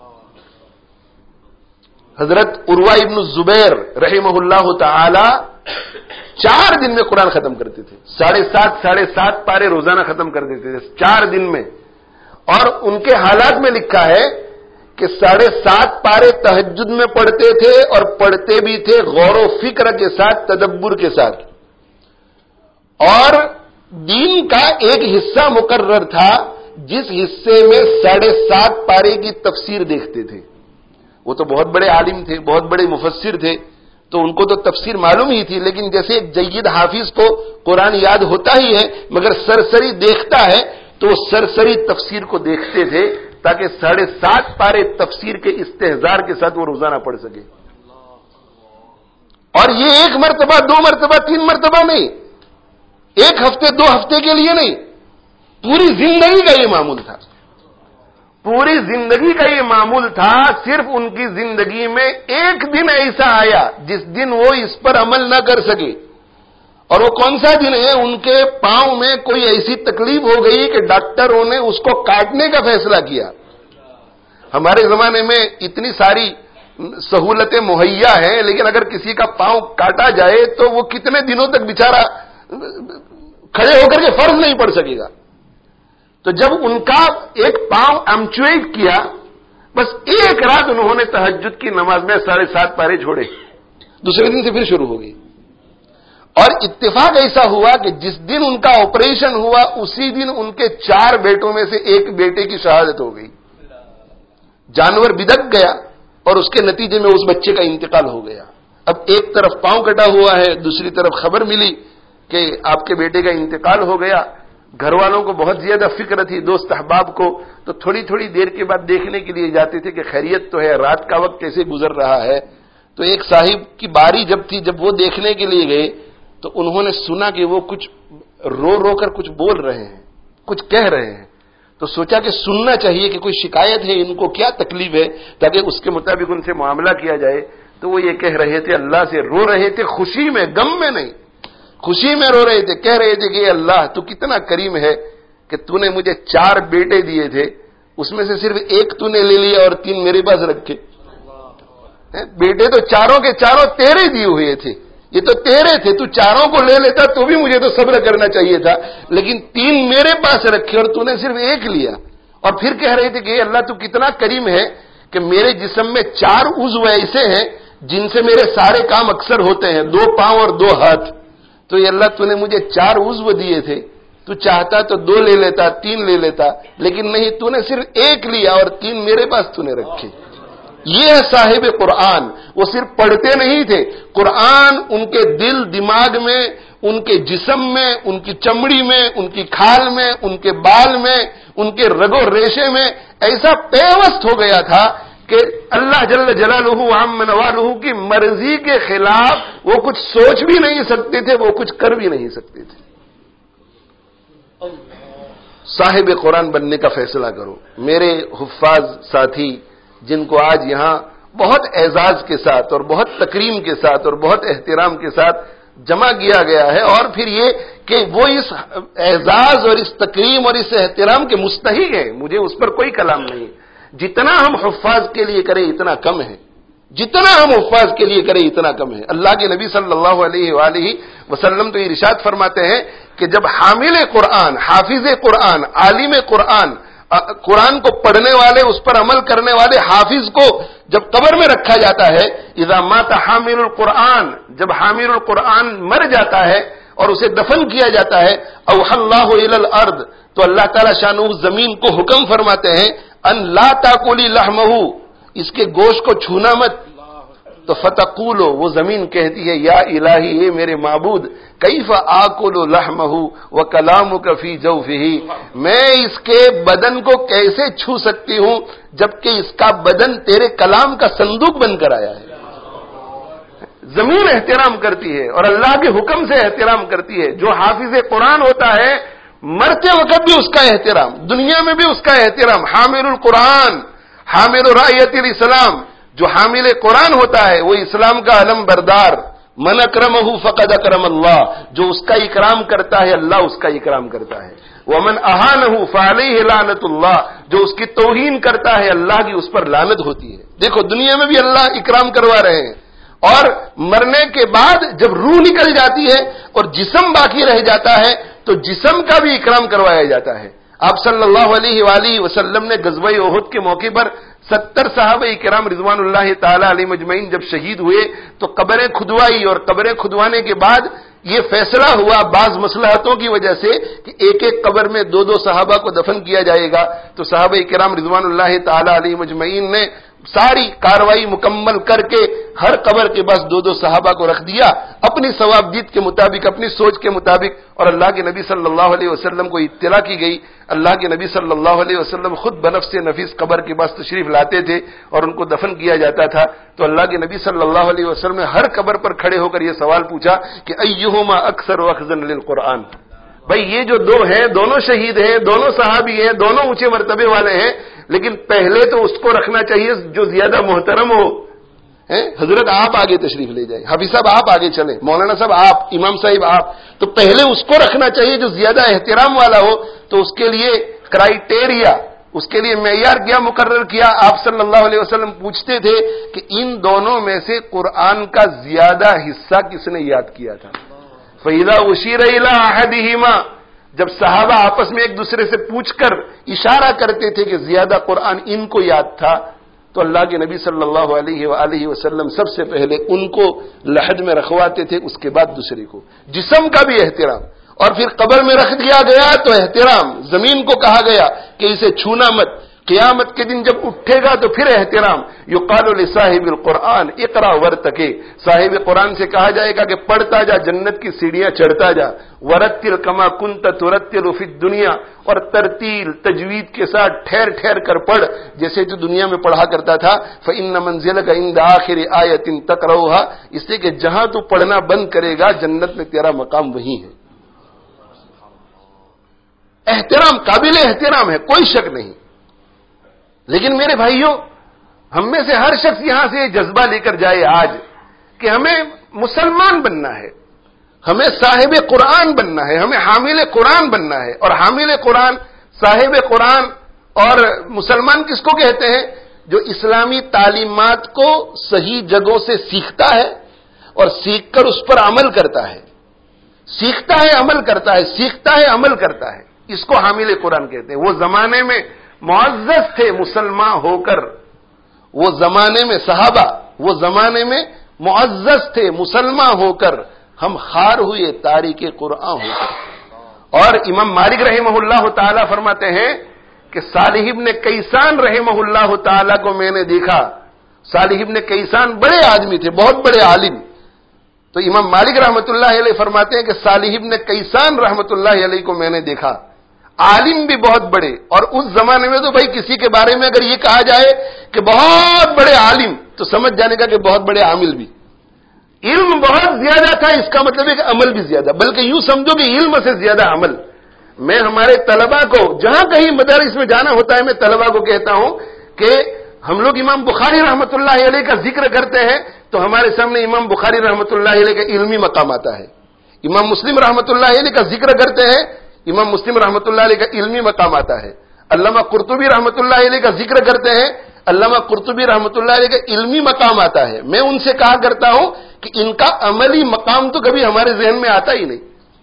[SPEAKER 1] حضرت عروہ ابن الزبیر رحمہ اللہ تعالی چار دن میں قرآن ختم کرتے تھے، ساڑھے سات ساڑھے سات پارے روزانہ ختم کر دیتے تھے چار دن میں. اور ان کے حالات میں لکھا ہے کہ ساڑھے سات پارے تہجد میں پڑھتے تھے اور پڑھتے بھی تھے غور و فکر کے ساتھ، تدبر کے ساتھ. اور دین کا ایک حصہ مقرر تھا جس حصے میں ساڑھے سات پارے کی تفسیر دیکھتے تھے. وہ تو بہت بڑے عالم تھے، بہت بڑے مفسر تھے، تو ان کو تو تفسیر معلوم ہی تھی. لیکن جیسے ایک جید حافظ کو قرآن یاد ہوتا ہی ہے مگر سرسری دیکھتا ہے، تو وہ سرسری تفسیر کو دیکھتے تھے تاکہ ساڑھے سات پارے تفسیر کے استحضار کے ساتھ وہ روزانہ پڑھ سکے. اور یہ ایک مرتبہ، دو مرتبہ، تین مرتبہ نہیں، ایک ہفتے دو ہفتے کے لیے نہیں، پوری زندگی کا یہ معمول تھا. پوری زندگی کا یہ معمول تھا. صرف ان کی زندگی میں ایک دن ایسا آیا جس دن وہ اس پر عمل نہ کر سکے. اور وہ کون سا دن ہے؟ ان کے پاؤں میں کوئی ایسی تکلیف ہو گئی کہ ڈاکٹروں نے اس کو کاٹنے کا فیصلہ کیا. ہمارے زمانے میں اتنی ساری سہولتیں مہیا ہیں، لیکن اگر کسی کا پاؤں کاٹا جائے تو وہ کتنے دنوں تک بیچارہ کھڑے ہو کر کے فرض نہیں پڑ سکے گا. تو جب ان کا ایک پاؤں امچویٹ کیا بس ایک رات انہوں نے تہجد کی نماز میں ساڑھے سات پارے چھوڑے، دوسرے دن سے پھر شروع ہو گئی. اور اتفاق ایسا ہوا کہ جس دن ان کا آپریشن ہوا اسی دن ان کے چار بیٹوں میں سے ایک بیٹے کی شہادت ہو گئی. جانور بدک گیا اور اس کے نتیجے میں اس بچے کا انتقال ہو گیا. اب ایک طرف پاؤں کٹا ہوا ہے، دوسری طرف خبر ملی کہ آپ کے بیٹے کا انتقال ہو گیا. گھر والوں کو بہت زیادہ فکر تھی، دوست احباب کو، تو تھوڑی تھوڑی دیر کے بعد دیکھنے کے لیے جاتے تھے کہ خیریت تو ہے، رات کا وقت کیسے گزر رہا ہے. تو ایک صاحب کی باری جب تھی، جب وہ دیکھنے کے لیے گئے تو انہوں نے سنا کہ وہ کچھ رو رو کر کچھ بول رہے ہیں، کچھ کہہ رہے ہیں. تو سوچا کہ سننا چاہیے کہ کوئی شکایت ہے، ان کو کیا تکلیف ہے، تاکہ اس کے مطابق ان سے معاملہ کیا جائے. تو وہ یہ کہہ رہے تھے، اللہ سے رو رہے تھے، خوشی میں، غم میں نہیں، خوشی میں رو رہے تھے. کہہ رہے تھے کہ اے اللہ تو کتنا کریم ہے کہ تو نے مجھے چار بیٹے دیے تھے، اس میں سے صرف ایک تو نے لے لیا اور تین میرے پاس رکھے. بیٹے تو چاروں کے چاروں تیرے دیے ہوئے تھے، یہ تو تیرے تھے، تو چاروں کو لے لیتا تو بھی مجھے تو صبر کرنا چاہیے تھا، لیکن تین میرے پاس رکھے اور تو نے صرف ایک لیا. اور پھر کہہ رہے تھے کہ اے اللہ تو کتنا کریم ہے کہ میرے جسم میں چار عضو ایسے ہیں جن سے میرے سارے کام اکثر ہوتے ہیں، دو پاؤں اور دو ہاتھ. تو یہ اللہ تو نے مجھے چار عضو دیے تھے، تو چاہتا تو دو لے لیتا، تین لے لیتا، لیکن نہیں، تو نے صرف ایک لیا اور تین میرے پاس تو نے رکھے. یہ ہے صاحب قرآن. وہ صرف پڑھتے نہیں تھے، قرآن ان کے دل دماغ میں، ان کے جسم میں، ان کی چمڑی میں، ان کی کھال میں، ان کے بال میں، ان کے رگو ریشے میں ایسا پیوست ہو گیا تھا کہ اللہ جل جلالہ عم نوالہ کی مرضی کے خلاف وہ کچھ سوچ بھی نہیں سکتے تھے، وہ کچھ کر بھی نہیں سکتے تھے. صاحب قرآن بننے کا فیصلہ کرو. میرے حفاظ ساتھی جن کو آج یہاں بہت اعزاز کے ساتھ اور بہت تکریم کے ساتھ اور بہت احترام کے ساتھ جمع کیا گیا ہے، اور پھر یہ کہ وہ اس اعزاز اور اس تکریم اور اس احترام کے مستحق ہیں، مجھے اس پر کوئی کلام نہیں. جتنا ہم حفاظ کے لیے کریں اتنا کم ہے، جتنا ہم حفاظ کے لیے کریں اتنا کم ہے. اللہ کے نبی صلی اللہ علیہ وآلہ وسلم تو ارشاد فرماتے ہیں کہ جب حامل قرآن، حافظ قرآن، عالم قرآن، قرآن کو پڑھنے والے، اس پر عمل کرنے والے حافظ کو جب قبر میں رکھا جاتا ہے، اذا مات حامل القرآن، جب حامل القرآن مر جاتا ہے اور اسے دفن کیا جاتا ہے، اوحى اللہ الی الارض، تو اللہ تعالی شانہ زمین کو حکم فرماتے ہیں ان لا تاکلی لحمہ، اس کے گوشت کو چھونا مت. تو فتقول، وہ زمین کہتی ہے یا الہی، اے میرے معبود، کیف آکل لحمہ وکلامک فی جوفہ، میں اس کے بدن کو کیسے چھو سکتی ہوں جبکہ اس کا بدن تیرے کلام کا صندوق بن کر آیا ہے. زمین احترام کرتی ہے اور اللہ کے حکم سے احترام کرتی ہے. جو حافظ قرآن ہوتا ہے مرتے وقت بھی اس کا احترام، دنیا میں بھی اس کا احترام. حامل القرآن، حامل رایت الاسلام، جو حامل قرآن ہوتا ہے وہ اسلام کا علم بردار. من اکرمہ فقد اکرم اللہ، جو اس کا اکرام کرتا ہے اللہ اس کا اکرام کرتا ہے. ومن اہانہ فعلیہ لعنت اللہ، جو اس کی توہین کرتا ہے اللہ کی اس پر لعنت ہوتی ہے. دیکھو دنیا میں بھی اللہ اکرام کروا رہے ہیں، اور مرنے کے بعد جب روح نکل جاتی ہے اور جسم باقی رہ جاتا ہے تو جسم کا بھی اکرام کروایا جاتا ہے. آپ صلی اللہ علیہ وآلہ وسلم نے غزوہ احد کے موقع پر ستر صحابہ کرام رضوان اللہ تعالی علیہ مجمعین جب شہید ہوئے تو قبریں کھدوائی، اور قبریں کھدوانے کے بعد یہ فیصلہ ہوا بعض مصلحتوں کی وجہ سے کہ ایک ایک قبر میں دو دو صحابہ کو دفن کیا جائے گا. تو صحابہ کرام رضوان اللہ تعالی علیہ مجمعین نے ساری کاروائی مکمل کر کے ہر قبر کے پاس دو دو صحابہ کو رکھ دیا، اپنی ثوابدید کے مطابق، اپنی سوچ کے مطابق. اور اللہ کے نبی صلی اللہ علیہ وسلم کو اطلاع کی گئی. اللہ کے نبی صلی اللہ علیہ وسلم خود بنفس نفیس قبر کے پاس تشریف لاتے تھے اور ان کو دفن کیا جاتا تھا. تو اللہ کے نبی صلی اللہ علیہ وسلم نے ہر قبر پر کھڑے ہو کر یہ سوال پوچھا کہ ایہما اکثر اخذا للقرآن، بھائی یہ جو دو ہیں دونوں شہید ہیں، دونوں صحابی ہیں، دونوں اونچے مرتبے والے ہیں، لیکن پہلے تو اس کو رکھنا چاہیے جو زیادہ محترم ہو. حضرت آپ آگے تشریف لے جائیں، حافظ صاحب آپ آگے چلیں، مولانا صاحب آپ، امام صاحب آپ، تو پہلے اس کو رکھنا چاہیے جو زیادہ احترام والا ہو. تو اس کے لیے کرائیٹیریا، اس کے لیے معیار کیا مقرر کیا؟ آپ صلی اللہ علیہ وسلم پوچھتے تھے کہ ان دونوں میں سے قرآن کا زیادہ حصہ کس نے یاد کیا تھا؟ فَإِذَا أُشِيرَ إِلَىٰ أَحَدِهِمَا، جب صحابہ آپس میں ایک دوسرے سے پوچھ کر اشارہ کرتے تھے کہ زیادہ قرآن ان کو یاد تھا، تو اللہ کے نبی صلی اللہ علیہ وآلہ وسلم سب سے پہلے ان کو لحد میں رکھواتے تھے، اس کے بعد دوسرے کو. جسم کا بھی احترام، اور پھر قبر میں رکھ دیا گیا تو احترام. زمین کو کہا گیا کہ اسے چھونا مت. قیامت کے دن جب اٹھے گا تو پھر احترام. یقال لصاحب القرآن اقرا ورتقی، صاحب قرآن سے کہا جائے گا کہ پڑھتا جا، جنت کی سیڑھیاں چڑھتا جا. ورتل کما کنت ترتل فی الدنیا، اور ترتیل تجوید کے ساتھ ٹھہر ٹھہر کر پڑھ جیسے تو دنیا میں پڑھا کرتا تھا. فإن منزلک عند آخر آیۃ تقرؤها، اس لیے کہ جہاں تو پڑھنا بند کرے گا جنت میں تیرا مقام وہی ہے. احترام قابل احترام ہے، کوئی شک نہیں. لیکن میرے بھائیوں، ہم میں سے ہر شخص یہاں سے یہ جذبہ لے کر جائے آج کہ ہمیں مسلمان بننا ہے، ہمیں صاحب قرآن بننا ہے، ہمیں حامل قرآن بننا ہے. اور حامل قرآن، صاحب قرآن اور مسلمان کس کو کہتے ہیں؟ جو اسلامی تعلیمات کو صحیح جگہوں سے سیکھتا ہے اور سیکھ کر اس پر عمل کرتا ہے. سیکھتا ہے عمل کرتا ہے، سیکھتا ہے عمل کرتا ہے، اس کو حامل قرآن کہتے ہیں. وہ زمانے میں معزز تھے مسلمان ہو کر، وہ زمانے میں صحابہ وہ زمانے میں معزز تھے مسلمان ہو کر، ہم خار ہوئے تاریک قرآن ہو کر. اور امام مالک رحمہ اللہ تعالی فرماتے ہیں کہ صالح ابن کیسان رحمہ اللہ تعالی کو میں نے دیکھا. صالح ابن کیسان بڑے آدمی تھے، بہت بڑے عالم. تو امام مالک رحمۃ اللہ علیہ فرماتے ہیں کہ صالح ابن کیسان رحمۃ اللہ علیہ کو میں نے دیکھا، عالم بھی بہت بڑے. اور اس زمانے میں تو بھائی کسی کے بارے میں اگر یہ کہا جائے کہ بہت بڑے عالم تو سمجھ جانے کا کہ بہت بڑے عامل بھی. علم بہت زیادہ تھا، اس کا مطلب ہے کہ عمل بھی زیادہ، بلکہ یوں سمجھو کہ علم سے زیادہ عمل. میں ہمارے طلباء کو جہاں کہیں مدارس میں جانا ہوتا ہے، میں طلباء کو کہتا ہوں کہ ہم لوگ امام بخاری رحمۃ اللہ علیہ کا ذکر کرتے ہیں تو ہمارے سامنے امام بخاری رحمۃ اللہ علیہ کا علمی مقام آتا ہے. امام مسلم رحمۃ اللہ علیہ کا ذکر کرتے ہیں، امام مسلم رحمۃ اللہ علیہ کا علمی مقام آتا ہے. علامہ قرطبی رحمۃ اللہ علیہ کا ذکر کرتے ہیں، علامہ قرطبی رحمۃ اللہ علیہ کا علمی مقام آتا ہے. میں ان سے کہا کرتا ہوں کہ ان کا عملی مقام تو کبھی ہمارے ذہن میں آتا ہی نہیں.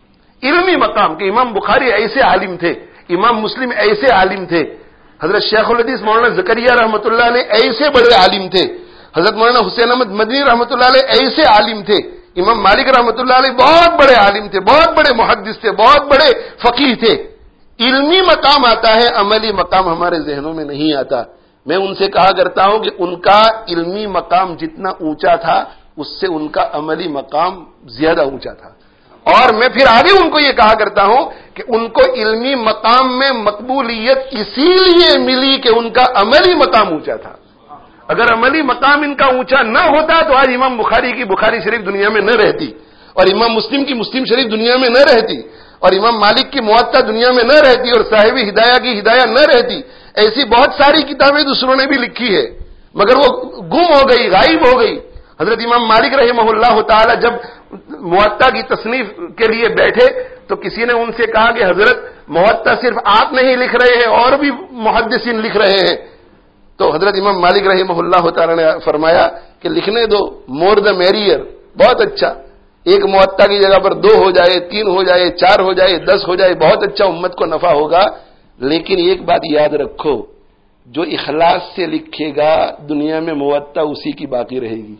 [SPEAKER 1] علمی مقام کہ امام بخاری ایسے عالم تھے، امام مسلم ایسے عالم تھے، حضرت شیخ الحدیث مولانا زکریا رحمۃ اللہ علیہ ایسے بڑے عالم تھے، حضرت مولانا حسین احمد مدنی رحمۃ اللہ علیہ ایسے عالم تھے، امام مالک رحمۃ اللہ علیہ بہت بڑے عالم تھے، بہت بڑے محدث تھے، بہت بڑے فقیہ تھے. علمی مقام آتا ہے، عملی مقام ہمارے ذہنوں میں نہیں آتا. میں ان سے کہا کرتا ہوں کہ ان کا علمی مقام جتنا اونچا تھا اس سے ان کا عملی مقام زیادہ اونچا تھا. اور میں پھر آگے ان کو یہ کہا کرتا ہوں کہ ان کو علمی مقام میں مقبولیت اسی لیے ملی کہ ان کا عملی مقام اونچا تھا. اگر عملی مقام ان کا اونچا نہ ہوتا تو آج امام بخاری کی بخاری شریف دنیا میں نہ رہتی، اور امام مسلم کی مسلم شریف دنیا میں نہ رہتی، اور امام مالک کی موطا دنیا میں نہ رہتی، اور صاحب ہدایہ کی ہدایہ نہ رہتی. ایسی بہت ساری کتابیں دوسروں نے بھی لکھی ہے مگر وہ گم ہو گئی، غائب ہو گئی. حضرت امام مالک رحمہ اللہ تعالی جب موطا کی تصنیف کے لیے بیٹھے تو کسی نے ان سے کہا کہ حضرت موطا صرف آپ نہیں لکھ رہے ہیں اور بھی محدثین لکھ رہے ہیں. تو حضرت امام مالک رحمہ اللہ تعالی نے فرمایا کہ لکھنے دو، مور دا میریئر، بہت اچھا. ایک موطا کی جگہ پر دو ہو جائے، تین ہو جائے، چار ہو جائے، دس ہو جائے، بہت اچھا، امت کو نفع ہوگا. لیکن ایک بات یاد رکھو، جو اخلاص سے لکھے گا دنیا میں موطا اسی کی باقی رہے گی.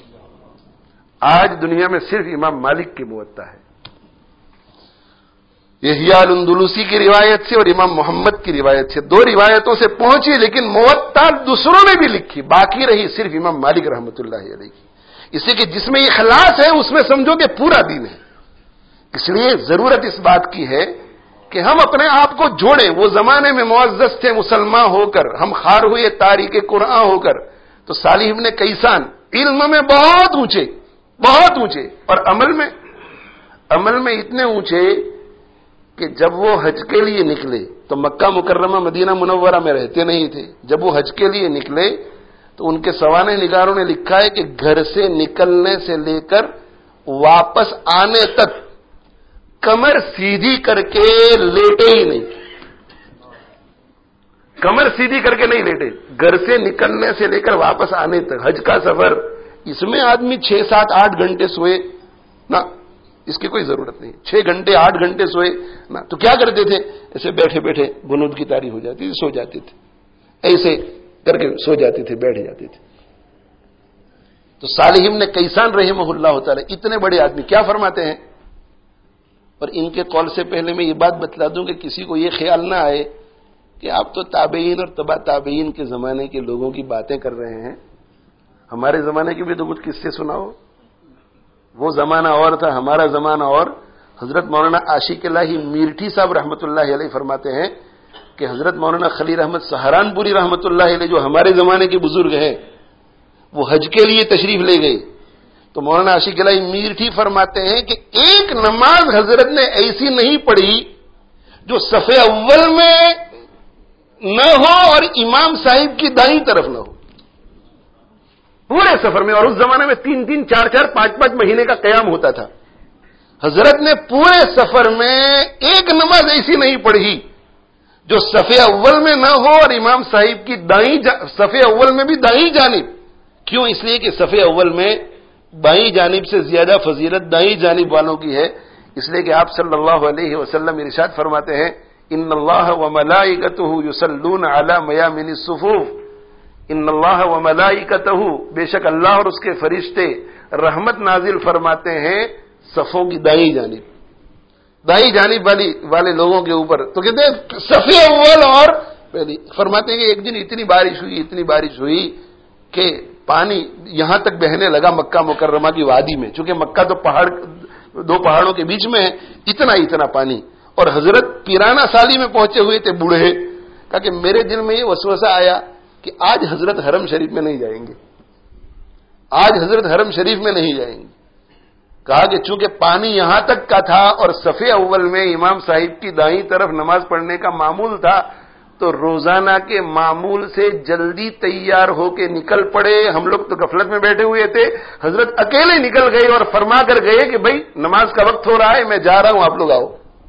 [SPEAKER 1] آج دنیا میں صرف امام مالک کی موطا ہے. یحییٰ الاندلسی کی روایت سے اور امام محمد کی روایت سے، دو روایتوں سے پہنچی، لیکن موطا دوسروں نے بھی لکھی، باقی رہی صرف امام مالک رحمۃ اللہ علیہ کی. اس لیے کہ جس میں اخلاص ہے اس میں سمجھو کہ پورا دین ہے. اس لیے ضرورت اس بات کی ہے کہ ہم اپنے آپ کو جوڑیں. وہ زمانے میں معزز تھے مسلمان ہو کر، ہم خار ہوئے تاریک قرآن ہو کر. تو صالح ابن کیسان علم میں بہت اونچے، بہت اونچے، اور عمل میں عمل میں اتنے اونچے کہ جب وہ حج کے لیے نکلے تو مکہ مکرمہ مدینہ منورہ میں رہتے نہیں تھے. جب وہ حج کے لیے نکلے تو ان کے سوانح نگاروں نے لکھا ہے کہ گھر سے نکلنے سے لے کر واپس آنے تک کمر سیدھی کر کے لیٹے ہی نہیں، کمر سیدھی کر کے نہیں لیٹے. گھر سے نکلنے سے لے کر واپس آنے تک حج کا سفر، اس میں آدمی چھ سات آٹھ گھنٹے سوئے نہ، اس کی کوئی ضرورت نہیں. چھ گھنٹے آٹھ گھنٹے سوئے نہ تو کیا کرتے تھے؟ ایسے بیٹھے بیٹھے بنود کی تاری ہو جاتی تھی، سو جاتے تھے. ایسے کر کے سو جاتے تھے، بیٹھ جاتے تھے. تو صالح ابن کیسان رحمہ اللہ تعالی اتنے بڑے آدمی کیا فرماتے ہیں؟ اور ان کے قول سے پہلے میں یہ بات بتلا دوں کہ کسی کو یہ خیال نہ آئے کہ آپ تو تابعین اور تبع تابعین کے زمانے کے لوگوں کی باتیں کر رہے ہیں. ہمارے زمانے کے بھی تو کچھ قصے سناؤ. وہ زمانہ اور تھا، ہمارا زمانہ اور. حضرت مولانا عاشق الہی میرٹھی صاحب رحمۃ اللہ علیہ فرماتے ہیں کہ حضرت مولانا خلیل احمد سہارانپوری رحمۃ اللہ علیہ جو ہمارے زمانے کے بزرگ ہیں، وہ حج کے لیے تشریف لے گئے تو مولانا عاشق الہی میرٹھی فرماتے ہیں کہ ایک نماز حضرت نے ایسی نہیں پڑھی جو صف اول میں نہ ہو اور امام صاحب کی دائیں طرف نہ ہو، پورے سفر میں. اور اس زمانے میں تین تین چار چار پانچ پانچ مہینے کا قیام ہوتا تھا. حضرت نے پورے سفر میں ایک نماز ایسی نہیں پڑھی جو صف اول میں نہ ہو اور امام صاحب کی دائیں جا... صف اول میں بھی دائیں جانب. کیوں؟ اس لیے کہ صف اول میں بائیں جانب سے زیادہ فضیلت دائیں جانب والوں کی ہے. اس لیے کہ آپ صلی اللہ علیہ وسلم ارشاد فرماتے ہیں ان اللہ وملائکتہ یصلون علی میامن الصفوف. ان اللہ وملائکتہ، بے شک اللہ اور اس کے فرشتے رحمت نازل فرماتے ہیں صفوں کی دائیں جانب، دائیں جانب والی والے لوگوں کے اوپر. تو کہتے ہیں صف اول اور پہلی. فرماتے ہیں کہ ایک دن اتنی بارش ہوئی اتنی بارش ہوئی کہ پانی یہاں تک بہنے لگا مکہ مکرمہ کی وادی میں. چونکہ مکہ تو پہاڑ دو پہاڑوں کے بیچ میں ہے، اتنا اتنا پانی. اور حضرت پیرانا سالی میں پہنچے ہوئے تھے، بوڑھے. کہا کہ میرے دل میں یہ وسوسہ آیا کہ آج حضرت حرم شریف میں نہیں جائیں گے، آج حضرت حرم شریف میں نہیں جائیں گے. کہا کہ چونکہ پانی یہاں تک کا تھا اور صف اول میں امام صاحب کی دائیں طرف نماز پڑھنے کا معمول تھا تو روزانہ کے معمول سے جلدی تیار ہو کے نکل پڑے. ہم لوگ تو غفلت میں بیٹھے ہوئے تھے، حضرت اکیلے نکل گئے اور فرما کر گئے کہ بھائی نماز کا وقت ہو رہا ہے، میں جا رہا ہوں، آپ لوگ آؤ.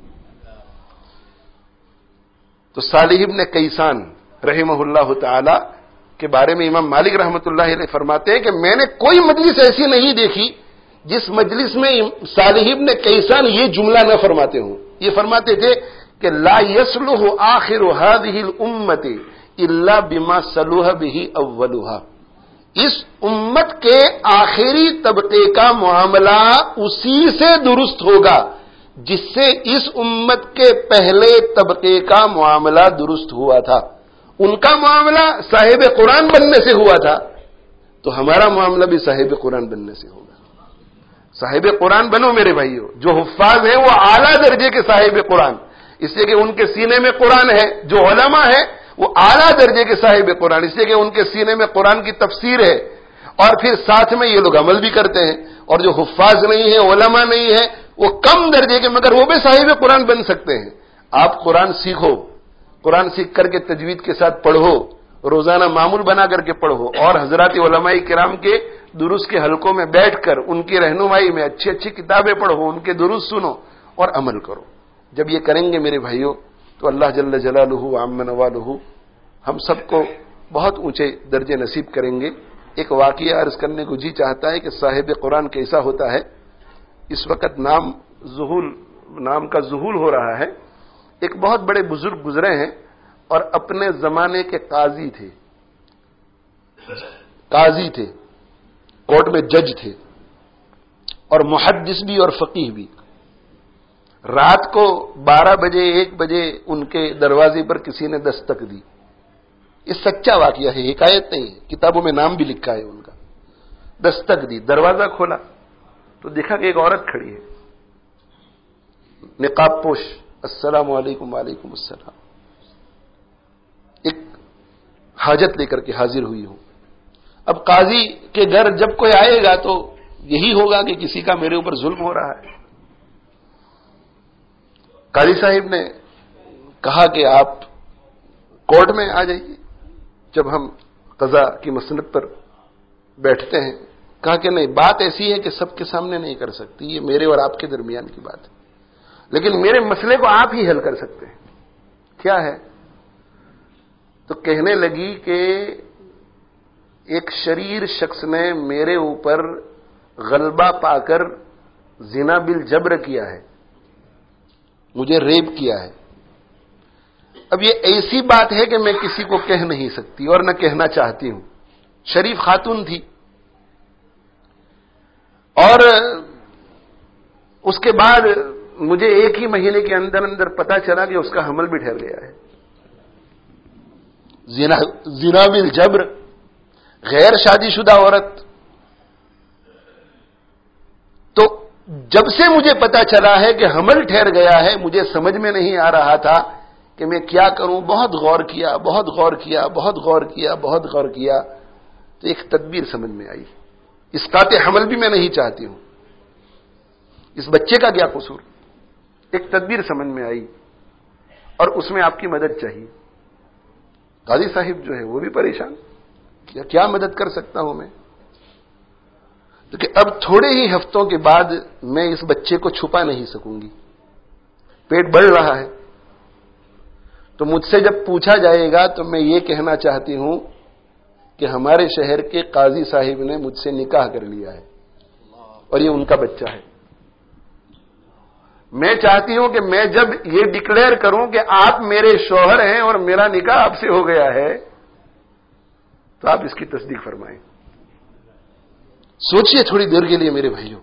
[SPEAKER 1] تو صالح ابن کیسان رحمہ اللہ تعالی کے بارے میں امام مالک رحمۃ اللہ علیہ فرماتے ہیں کہ میں نے کوئی مجلس ایسی نہیں دیکھی جس مجلس میں صالح ابن کیسان یہ جملہ نہ فرماتے ہوں. یہ فرماتے تھے کہ لا يصلح آخر هذه الامه الا بما صلح به اولها. اس امت کے آخری طبقے کا معاملہ اسی سے درست ہوگا جس سے اس امت کے پہلے طبقے کا معاملہ درست ہوا تھا. ان کا معاملہ صاحب قرآن بننے سے ہوا تھا تو ہمارا معاملہ بھی صاحب قرآن بننے سے ہوگا. صاحب قرآن بنو میرے بھائیو. جو حفاظ ہیں وہ اعلیٰ درجے کے صاحب قرآن، اس لیے کہ ان کے سینے میں قرآن ہے. جو علماء ہے وہ اعلیٰ درجے کے صاحب قرآن، اس لیے کہ ان کے سینے میں قرآن کی تفسیر ہے اور پھر ساتھ میں یہ لوگ عمل بھی کرتے ہیں. اور جو حفاظ نہیں ہے، علماء نہیں ہے، وہ کم درجے کے مگر وہ بھی صاحب قرآن بن سکتے ہیں. آپ قرآن سیکھو، قرآن سیکھ کر کے تجوید کے ساتھ پڑھو، روزانہ معمول بنا کر کے پڑھو اور حضرات علماء کرام کے دروس کے حلقوں میں بیٹھ کر ان کی رہنمائی میں اچھی اچھی کتابیں پڑھو، ان کے دروس سنو اور عمل کرو. جب یہ کریں گے میرے بھائیوں تو اللہ جل جلالہ وعم نوالہ ہم سب کو بہت اونچے درجے نصیب کریں گے. ایک واقعہ عرض کرنے کو جی چاہتا ہے کہ صاحب قرآن کیسا ہوتا ہے. اس وقت نام ظہول نام کا ظہول ہو رہا ہے. ایک بہت بڑے بزرگ گزرے ہیں اور اپنے زمانے کے قاضی تھے، قاضی تھے، کورٹ میں جج تھے اور محدث بھی اور فقیہ بھی. رات کو بارہ بجے ایک بجے ان کے دروازے پر کسی نے دستک دی. یہ سچا واقعہ ہے، حکایت نہیں، کتابوں میں نام بھی لکھا ہے ان کا. دستک دی، دروازہ کھولا تو دیکھا کہ ایک عورت کھڑی ہے، نقاب پوش. السلام علیکم. وعلیکم السلام. ایک حاجت لے کر کے حاضر ہوئی ہوں. اب قاضی کے گھر جب کوئی آئے گا تو یہی ہوگا کہ کسی کا میرے اوپر ظلم ہو رہا ہے. قاضی صاحب نے کہا کہ آپ کورٹ میں آ جائیے جب ہم قضا کی مسند پر بیٹھتے ہیں. کہا کہ نہیں، بات ایسی ہے کہ سب کے سامنے نہیں کر سکتی، یہ میرے اور آپ کے درمیان کی بات ہے، لیکن میرے مسئلے کو آپ ہی حل کر سکتے ہیں. کیا ہے؟ تو کہنے لگی کہ ایک شریر شخص نے میرے اوپر غلبہ پا کر زنا بالجبر کیا ہے، مجھے ریپ کیا ہے. اب یہ ایسی بات ہے کہ میں کسی کو کہہ نہیں سکتی اور نہ کہنا چاہتی ہوں. شریف خاتون تھی اور اس کے بعد مجھے ایک ہی مہینے کے اندر اندر پتا چلا کہ اس کا حمل بھی ٹھہر گیا ہے. زنا زنا بالجبر، غیر شادی شدہ عورت. تو جب سے مجھے پتا چلا ہے کہ حمل ٹھہر گیا ہے، مجھے سمجھ میں نہیں آ رہا تھا کہ میں کیا کروں. بہت غور کیا بہت غور کیا بہت غور کیا بہت غور کیا تو ایک تدبیر سمجھ میں آئی. اسقاط حمل بھی میں نہیں چاہتی ہوں، اس بچے کا کیا قصور. ایک تدبیر سمجھ میں آئی اور اس میں آپ کی مدد چاہیے. قاضی صاحب جو ہے وہ بھی پریشان، کیا کیا مدد کر سکتا ہوں میں. کہ اب تھوڑے ہی ہفتوں کے بعد میں اس بچے کو چھپا نہیں سکوں گی، پیٹ بڑھ رہا ہے. تو مجھ سے جب پوچھا جائے گا تو میں یہ کہنا چاہتی ہوں کہ ہمارے شہر کے قاضی صاحب نے مجھ سے نکاح کر لیا ہے اور یہ ان کا بچہ ہے. میں چاہتی ہوں کہ میں جب یہ ڈکلیئر کروں کہ آپ میرے شوہر ہیں اور میرا نکاح آپ سے ہو گیا ہے تو آپ اس کی تصدیق فرمائیں. سوچئے تھوڑی دیر کے لیے میرے بھائیوں.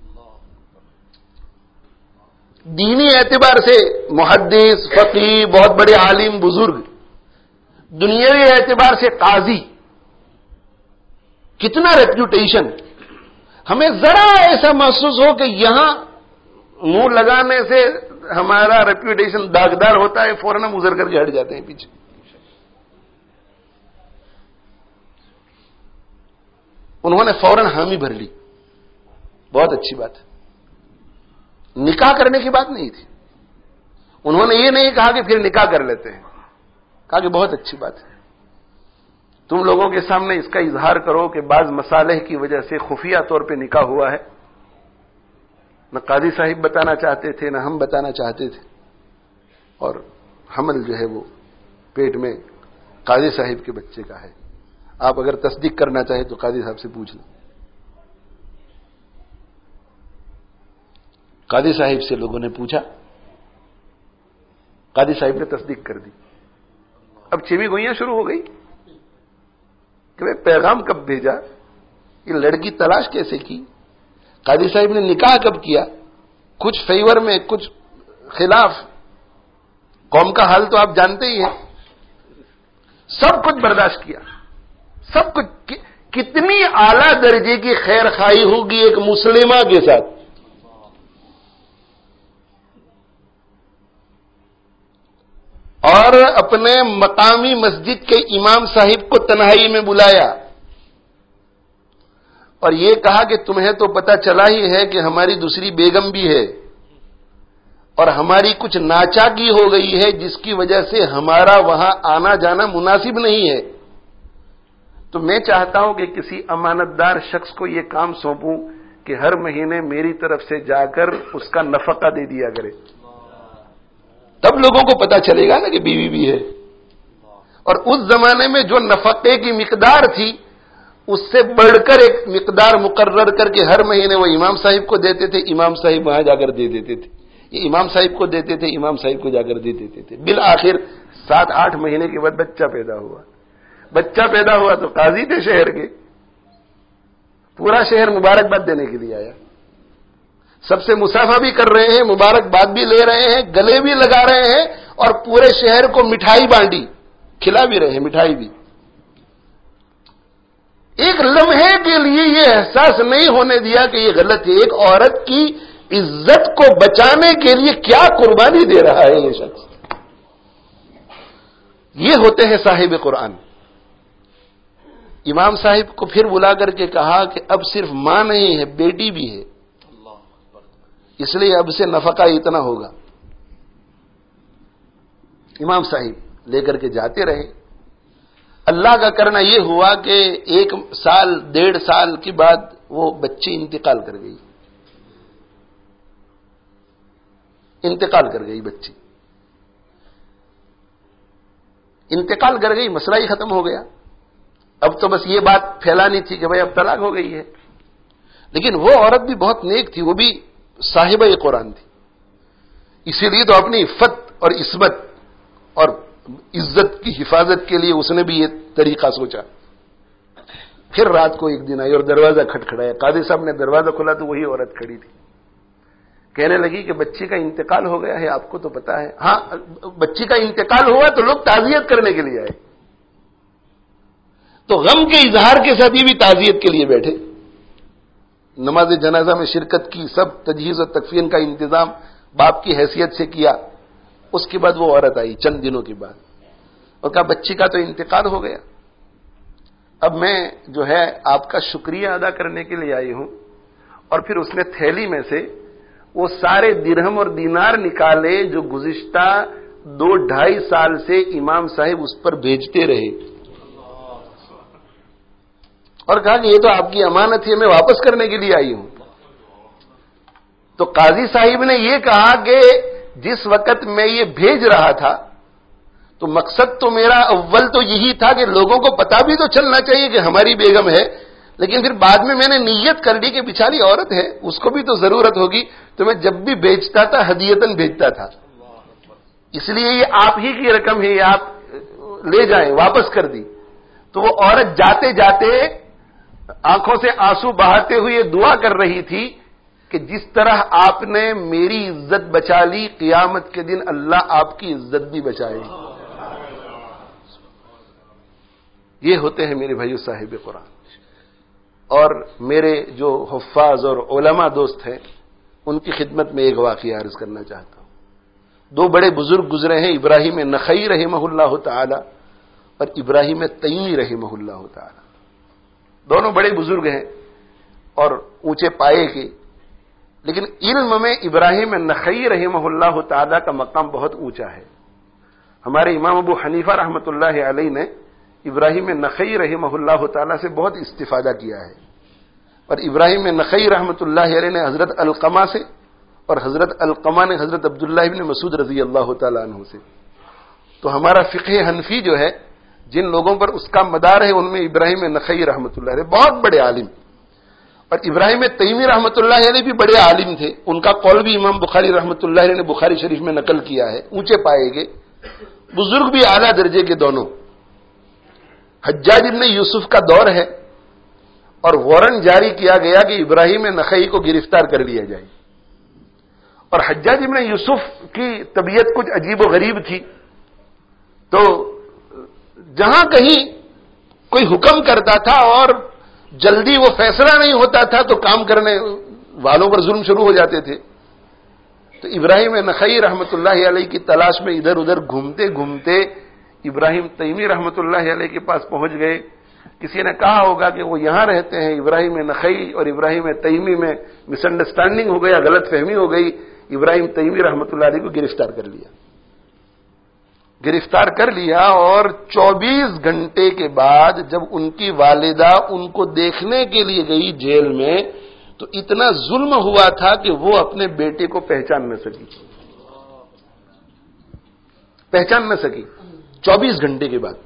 [SPEAKER 1] دینی اعتبار سے محدث، فقیہ، بہت بڑے عالم بزرگ، دنیاوی اعتبار سے قاضی، کتنا ریپیوٹیشن. ہمیں ذرا ایسا محسوس ہو کہ یہاں منہ لگانے سے ہمارا ریپیوٹیشن داغدار ہوتا ہے، فوراً ہم ازر کر کے ہٹ جاتے ہیں پیچھے. انہوں نے فوراً حامی بھر لی، بہت اچھی بات ہے. نکاح کرنے کی بات نہیں تھی. انہوں نے یہ نہیں کہا کہ پھر نکاح کر لیتے ہیں، کہا کہ بہت اچھی بات ہے، تم لوگوں کے سامنے اس کا اظہار کرو کہ بعض مصالح کی وجہ سے خفیہ طور پہ نکاح ہوا ہے. نہ قاضی صاحب بتانا چاہتے تھے نہ ہم بتانا چاہتے تھے، اور حمل جو ہے وہ پیٹ میں قاضی صاحب کے بچے کا ہے. آپ اگر تصدیق کرنا چاہیں تو قاضی صاحب سے پوچھ لیں. قاضی صاحب سے لوگوں نے پوچھا، قاضی صاحب نے تصدیق کر دی. اب چھویں گوئیاں شروع ہو گئی کہ میں پیغام کب بھیجا، یہ لڑکی تلاش کیسے کی، قاضی صاحب نے نکاح کب کیا، کچھ فیور میں کچھ خلاف. قوم کا حال تو آپ جانتے ہی ہیں. سب کچھ برداشت کیا، سب کچھ. کتنی اعلیٰ درجے کی خیر خواہی ہوگی ایک مسلمہ کے ساتھ. اور اپنے مقامی مسجد کے امام صاحب کو تنہائی میں بلایا اور یہ کہا کہ تمہیں تو پتہ چلا ہی ہے کہ ہماری دوسری بیگم بھی ہے اور ہماری کچھ ناچاکی ہو گئی ہے جس کی وجہ سے ہمارا وہاں آنا جانا مناسب نہیں ہے. تو میں چاہتا ہوں کہ کسی امانت دار شخص کو یہ کام سونپوں کہ ہر مہینے میری طرف سے جا کر اس کا نفقہ دے دیا کرے. تب لوگوں کو پتا چلے گا نا کہ بیوی بھی ہے. اور اس زمانے میں جو نفقے کی مقدار تھی اس سے بڑھ کر ایک مقدار مقرر کر کے ہر مہینے وہ امام صاحب کو دیتے تھے، امام صاحب وہاں جا کر دے دیتے تھے. یہ امام صاحب کو دیتے تھے، امام صاحب کو جا کر دے دیتے تھے. بالآخر سات آٹھ مہینے کے بعد بچہ پیدا ہوا. بچہ پیدا ہوا تو قاضی تھے شہر کے، پورا شہر مبارکباد دینے کے لیے آیا. سب سے مسافہ بھی کر رہے ہیں، مبارکباد بھی لے رہے ہیں، گلے بھی لگا رہے ہیں اور پورے شہر کو مٹھائی بانٹی، کھلا بھی رہے ہیں مٹھائی بھی. ایک لمحے کے لیے یہ احساس نہیں ہونے دیا کہ یہ غلط ہے. ایک عورت کی عزت کو بچانے کے لیے کیا قربانی دے رہا ہے یہ شخص. یہ ہوتے ہیں صاحب قرآن. امام صاحب کو پھر بلا کر کے کہا کہ اب صرف ماں نہیں ہے، بیٹی بھی ہے، اس لیے اب سے نفقہ اتنا ہوگا. امام صاحب لے کر کے جاتے رہے. اللہ کا کرنا یہ ہوا کہ ایک سال ڈیڑھ سال کے بعد وہ بچی انتقال کر گئی. انتقال کر گئی بچی انتقال کر گئی مسئلہ ہی ختم ہو گیا. اب تو بس یہ بات پھیلانی تھی کہ بھائی اب طلاق ہو گئی ہے. لیکن وہ عورت بھی بہت نیک تھی، وہ بھی صاحبہ قرآن تھی. اسی لیے تو اپنی عفت اور عصمت اور عزت کی حفاظت کے لیے اس نے بھی یہ طریقہ سوچا. پھر رات کو ایک دن آئی اور دروازہ کھٹکھڑایا. قاضی صاحب نے دروازہ کھولا تو وہی عورت کھڑی تھی. کہنے لگی کہ بچی کا انتقال ہو گیا ہے, آپ کو تو پتا ہے. ہاں, بچی کا انتقال ہوا تو لوگ تعزیت کرنے کے لیے آئے, تو غم کے اظہار کے ساتھ یہ بھی تعزیت کے لیے بیٹھے. نماز جنازہ میں شرکت کی, سب تجہیز و تکفین کا انتظام باپ کی حیثیت سے کیا. اس کے بعد وہ عورت آئی چند دنوں کے بعد اور کہا بچی کا تو انتقال ہو گیا, اب میں جو ہے آپ کا شکریہ ادا کرنے کے لیے آئی ہوں. اور پھر اس نے تھیلی میں سے وہ سارے درہم اور دینار نکالے جو گزشتہ دو ڈھائی سال سے امام صاحب اس پر بھیجتے رہے, اور کہا کہ یہ تو آپ کی امانت ہے, میں واپس کرنے کے لیے آئی ہوں. تو قاضی صاحب نے یہ کہا کہ جس وقت میں یہ بھیج رہا تھا تو مقصد تو میرا اول تو یہی تھا کہ لوگوں کو پتا بھی تو چلنا چاہیے کہ ہماری بیگم ہے, لیکن پھر بعد میں میں نے نیت کر لی کہ بیچاری عورت ہے, اس کو بھی تو ضرورت ہوگی, تو میں جب بھی بیچتا تھا ہدیتاً بیچتا تھا. اس لیے یہ آپ ہی کی رقم ہے, یہ آپ لے جائیں, واپس کر دی. تو وہ عورت جاتے جاتے آنکھوں سے آنسو بہاتے ہوئے دعا کر رہی تھی کہ جس طرح آپ نے میری عزت بچا لی, قیامت کے دن اللہ آپ کی عزت بھی بچائے. یہ ہوتے ہیں میرے بھائیو صاحب قرآن. اور میرے جو حفاظ اور علماء دوست ہیں ان کی خدمت میں ایک واقعہ عرض کرنا چاہتا ہوں. دو بڑے بزرگ گزرے ہیں, ابراہیم نخعی رحمہ اللہ تعالی اور ابراہیم تیمی رحمہ اللہ تعالی. دونوں بڑے بزرگ ہیں اور اونچے پائے کے, لیکن علم میں ابراہیم نخعی رحمہ اللہ تعالی کا مقام بہت اونچا ہے. ہمارے امام ابو حنیفہ رحمۃ اللہ علیہ نے ابراہیم نخعی رحمہ اللہ تعالی سے بہت استفادہ کیا ہے, اور ابراہیم نخعی رحمۃ اللہ علیہ نے حضرت علقمہ سے, اور حضرت علقمہ نے حضرت عبداللہ ابن مسعود رضی اللہ تعالی عنہ سے. تو ہمارا فقہ حنفی جو ہے, جن لوگوں پر اس کا مدار ہے, ان میں ابراہیم نخعی رحمۃ اللہ علیہ بہت بڑے عالم, اور ابراہیم تیمی رحمۃ اللہ علیہ بھی بڑے عالم تھے. ان کا قول بھی امام بخاری رحمۃ اللہ علیہ نے بخاری شریف میں نقل کیا ہے. اونچے پائے گے بزرگ بھی اعلیٰ درجے کے دونوں. حجاج ابن یوسف کا دور ہے اور وارنٹ جاری کیا گیا کہ ابراہیم نخعی کو گرفتار کر لیا جائے. اور حجاج ابن یوسف کی طبیعت کچھ عجیب و غریب تھی, تو جہاں کہیں کوئی حکم کرتا تھا اور جلدی وہ فیصلہ نہیں ہوتا تھا تو کام کرنے والوں پر ظلم شروع ہو جاتے تھے. تو ابراہیم نخعی رحمۃ اللہ علیہ کی تلاش میں ادھر ادھر گھومتے گھومتے ابراہیم تیمی رحمۃ اللہ علیہ کے پاس پہنچ گئے. کسی نے کہا ہوگا کہ وہ یہاں رہتے ہیں. ابراہیم نخعی اور ابراہیم تیمی میں مس انڈرسٹینڈنگ ہو گیا, غلط فہمی ہو گئی. ابراہیم تیمی رحمۃ اللہ علیہ کو گرفتار کر لیا گرفتار کر لیا اور چوبیس گھنٹے کے بعد جب ان کی والدہ ان کو دیکھنے کے لیے گئی جیل میں, تو اتنا ظلم ہوا تھا کہ وہ اپنے بیٹے کو پہچان نہ سکی پہچان نہ سکی چوبیس گھنٹے کے بعد.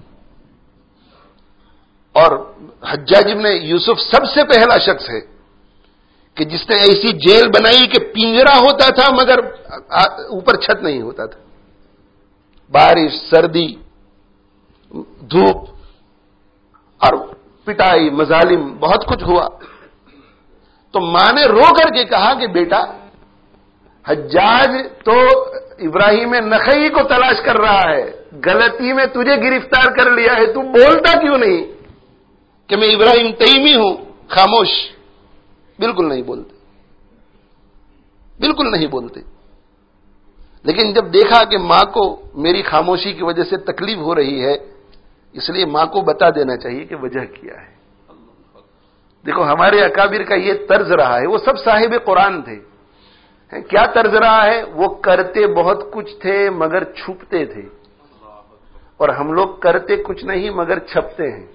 [SPEAKER 1] اور حجاج ابن یوسف سب سے پہلا شخص ہے کہ جس نے ایسی جیل بنائی کہ پنجرا ہوتا تھا مگر اوپر چھت نہیں ہوتا تھا. بارش, سردی, دھوپ اور پٹائی, مظالم, بہت کچھ ہوا. تو ماں نے رو کر کے کہا کہ بیٹا, حجاج تو ابراہیم نخعی کو تلاش کر رہا ہے, غلطی میں تجھے گرفتار کر لیا ہے, تو بولتا کیوں نہیں کہ میں ابراہیم تیمی ہوں؟ خاموش, بالکل نہیں بولتے, بالکل نہیں بولتے. لیکن جب دیکھا کہ ماں کو میری خاموشی کی وجہ سے تکلیف ہو رہی ہے, اس لیے ماں کو بتا دینا چاہیے کہ وجہ کیا ہے. دیکھو ہمارے اکابر کا یہ طرز رہا ہے, وہ سب صاحب قرآن تھے. کیا طرز رہا ہے؟ وہ کرتے بہت کچھ تھے مگر چھپتے تھے, اور ہم لوگ کرتے کچھ نہیں مگر چھپتے ہیں.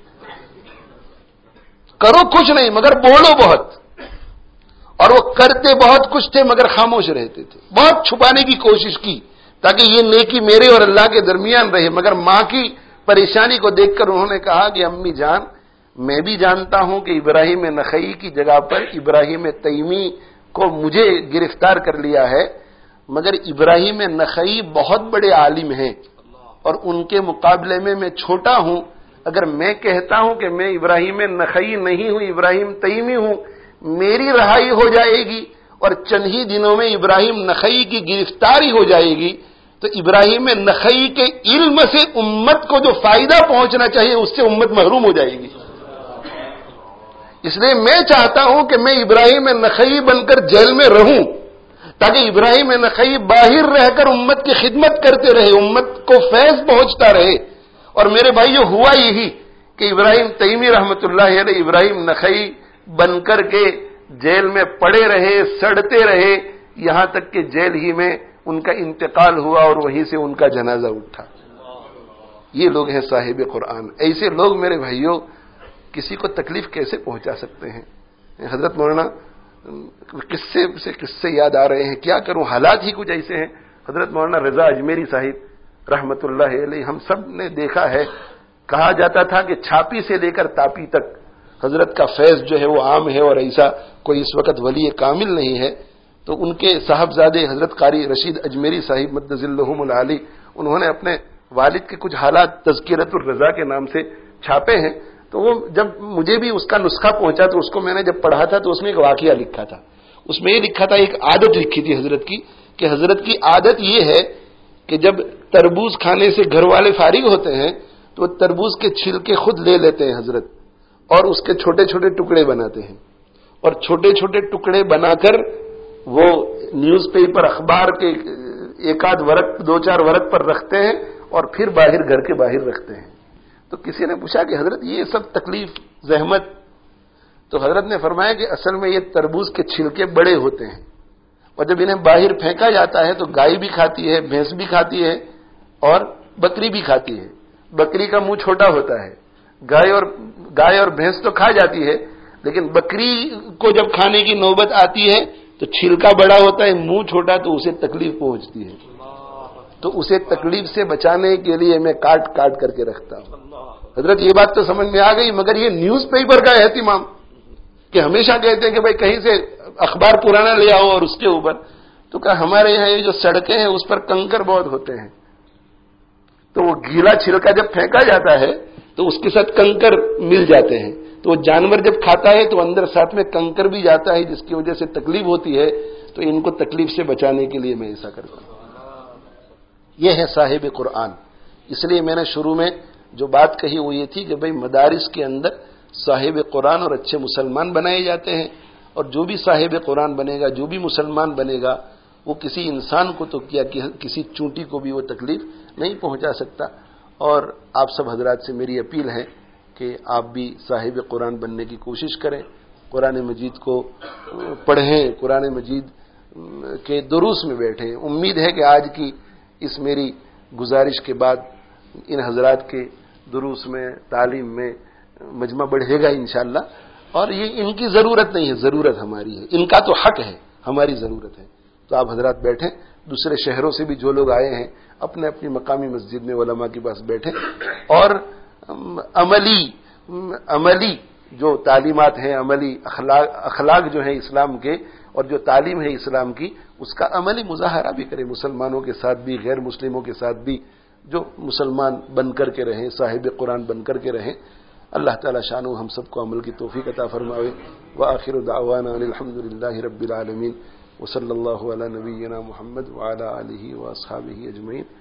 [SPEAKER 1] کرو کچھ نہیں مگر بولو بہت, اور وہ کرتے بہت کچھ تھے مگر خاموش رہتے تھے. بہت چھپانے کی کوشش کی تاکہ یہ نیکی میرے اور اللہ کے درمیان رہے, مگر ماں کی پریشانی کو دیکھ کر انہوں نے کہا کہ امی جان, میں بھی جانتا ہوں کہ ابراہیم نخعی کی جگہ پر ابراہیم تیمی کو مجھے گرفتار کر لیا ہے, مگر ابراہیم نخعی بہت بڑے عالم ہیں, اور ان کے مقابلے میں میں چھوٹا ہوں، اگر میں کہتا ہوں کہ میں ابراہیم نخعی نہیں ہوں، ابراہیم تیمی ہوں، میری رہائی ہو جائے گی اور چند ہی دنوں میں ابراہیم نخعی کی گرفتاری ہو جائے گی، تو ابراہیم نخعی کے علم سے امت کو جو فائدہ پہنچنا چاہیے اس سے امت محروم ہو جائے گی۔ اس لیے میں چاہتا ہوں کہ میں ابراہیم نخعی بن کر جیل میں رہوں، تاکہ ابراہیم نخعی باہر رہ کر امت کی خدمت کرتے رہے، امت کو فیض پہنچتا رہے۔ اور میرے بھائیو ہوا یہی کہ ابراہیم تیمی رحمت اللہ علیہ ابراہیم نخعی بن کر کے جیل میں پڑے رہے، سڑتے رہے، یہاں تک کہ جیل ہی میں ان کا انتقال ہوا اور وہیں سے ان کا جنازہ اٹھا۔ یہ لوگ ہیں صاحب قرآن۔ ایسے لوگ میرے بھائیوں کسی کو تکلیف کیسے پہنچا سکتے ہیں؟ حضرت مولانا قصے سے قصے یاد آ رہے ہیں، کیا کروں، حالات ہی کچھ ایسے ہیں۔ حضرت مولانا رضا اجمیری صاحب رحمت اللہ علیہ، ہم سب نے دیکھا ہے، کہا جاتا تھا کہ چھاپی سے لے کر تاپی تک حضرت کا فیض جو ہے وہ عام ہے، اور ایسا کوئی اس وقت ولی کامل نہیں ہے۔ تو ان کے صاحبزادے حضرت قاری رشید اجمیری صاحب مدظلہم العالی، انہوں نے اپنے والد کے کچھ حالات تذکرۃ الرضا کے نام سے چھاپے ہیں۔ تو وہ جب مجھے بھی اس کا نسخہ پہنچا تو اس کو میں نے جب پڑھا تھا تو اس میں ایک واقعہ لکھا تھا، اس میں یہ لکھا تھا، ایک عادت لکھی تھی حضرت کی، کہ حضرت کی عادت یہ ہے کہ جب تربوز کھانے سے گھر والے فارغ ہوتے ہیں تو تربوز کے چھلکے خود لے لیتے ہیں حضرت، اور اس کے چھوٹے چھوٹے ٹکڑے بناتے ہیں، اور چھوٹے چھوٹے ٹکڑے بنا کر وہ نیوز پیپر اخبار کے ایک آدھ ورق دو چار ورق پر رکھتے ہیں اور پھر باہر گھر کے باہر رکھتے ہیں۔ تو کسی نے پوچھا کہ حضرت یہ سب تکلیف زحمت؟ تو حضرت نے فرمایا کہ اصل میں یہ تربوز کے چھلکے بڑے ہوتے ہیں، اور جب انہیں باہر پھینکا جاتا ہے تو گائے بھی کھاتی ہے، بھینس بھی کھاتی ہے، اور بکری بھی کھاتی ہے۔ بکری کا منہ چھوٹا ہوتا ہے، گائے اور گائے اور بھینس تو کھا جاتی ہے، لیکن بکری کو جب کھانے کی نوبت آتی ہے تو چھلکا بڑا ہوتا ہے، منہ چھوٹا، تو اسے تکلیف پہنچتی ہے۔ تو اسے تکلیف سے بچانے کے لیے میں کاٹ کاٹ کر کے رکھتا ہوں۔ حضرت یہ بات تو سمجھ میں آ گئی، مگر یہ نیوز پیپر کا اہتمام کہ ہمیشہ کہتے ہیں کہ بھائی کہیں سے اخبار پرانا لے آؤ اور اس کے اوپر، تو کہا ہمارے یہاں یہ جو سڑکیں ہیں اس پر کنکر بہت ہوتے ہیں، تو وہ گیلا چھلکا جب پھینکا جاتا ہے تو اس کے ساتھ کنکر مل جاتے ہیں، تو وہ جانور جب کھاتا ہے تو اندر ساتھ میں کنکر بھی جاتا ہے، جس کی وجہ سے تکلیف ہوتی ہے، تو ان کو تکلیف سے بچانے کے لیے میں ایسا کرتا ہوں۔ یہ ہے صاحب قرآن۔ اس لیے میں نے شروع میں جو بات کہی وہ یہ تھی کہ بھئی مدارس کے اندر صاحب قرآن اور اچھے مسلمان بنائے جاتے ہیں، اور جو بھی صاحب قرآن بنے گا، جو بھی مسلمان بنے گا، وہ کسی انسان کو تو کیا کسی چونٹی کو بھی وہ تکلیف نہیں پہنچا سکتا۔ اور آپ سب حضرات سے میری اپیل ہے کہ آپ بھی صاحب قرآن بننے کی کوشش کریں، قرآن مجید کو پڑھیں، قرآن مجید کے دروس میں بیٹھیں۔ امید ہے کہ آج کی اس میری گزارش کے بعد ان حضرات کے دروس میں، تعلیم میں مجمع بڑھے گا انشاءاللہ، اور یہ ان کی ضرورت نہیں ہے، ضرورت ہماری ہے، ان کا تو حق ہے، ہماری ضرورت ہے۔ تو آپ حضرات بیٹھیں، دوسرے شہروں سے بھی جو لوگ آئے ہیں اپنے اپنی مقامی مسجد میں علماء کے پاس بیٹھیں، اور عملی عملی جو تعلیمات ہیں، عملی اخلاق اخلاق جو ہیں اسلام کے، اور جو تعلیم ہے اسلام کی، اس کا عملی مظاہرہ بھی کریں، مسلمانوں کے ساتھ بھی، غیر مسلموں کے ساتھ بھی، جو مسلمان بن کر کے رہیں، صاحب قرآن بن کر کے رہیں۔ اللہ تعالی شانہ ہم سب کو عمل کی توفیق عطا فرمائے۔ وآخر دعوانا ان الحمد للہ رب العالمین، وصلی اللہ علی نبینا محمد وعلی آلہ واصحابہ اجمعین۔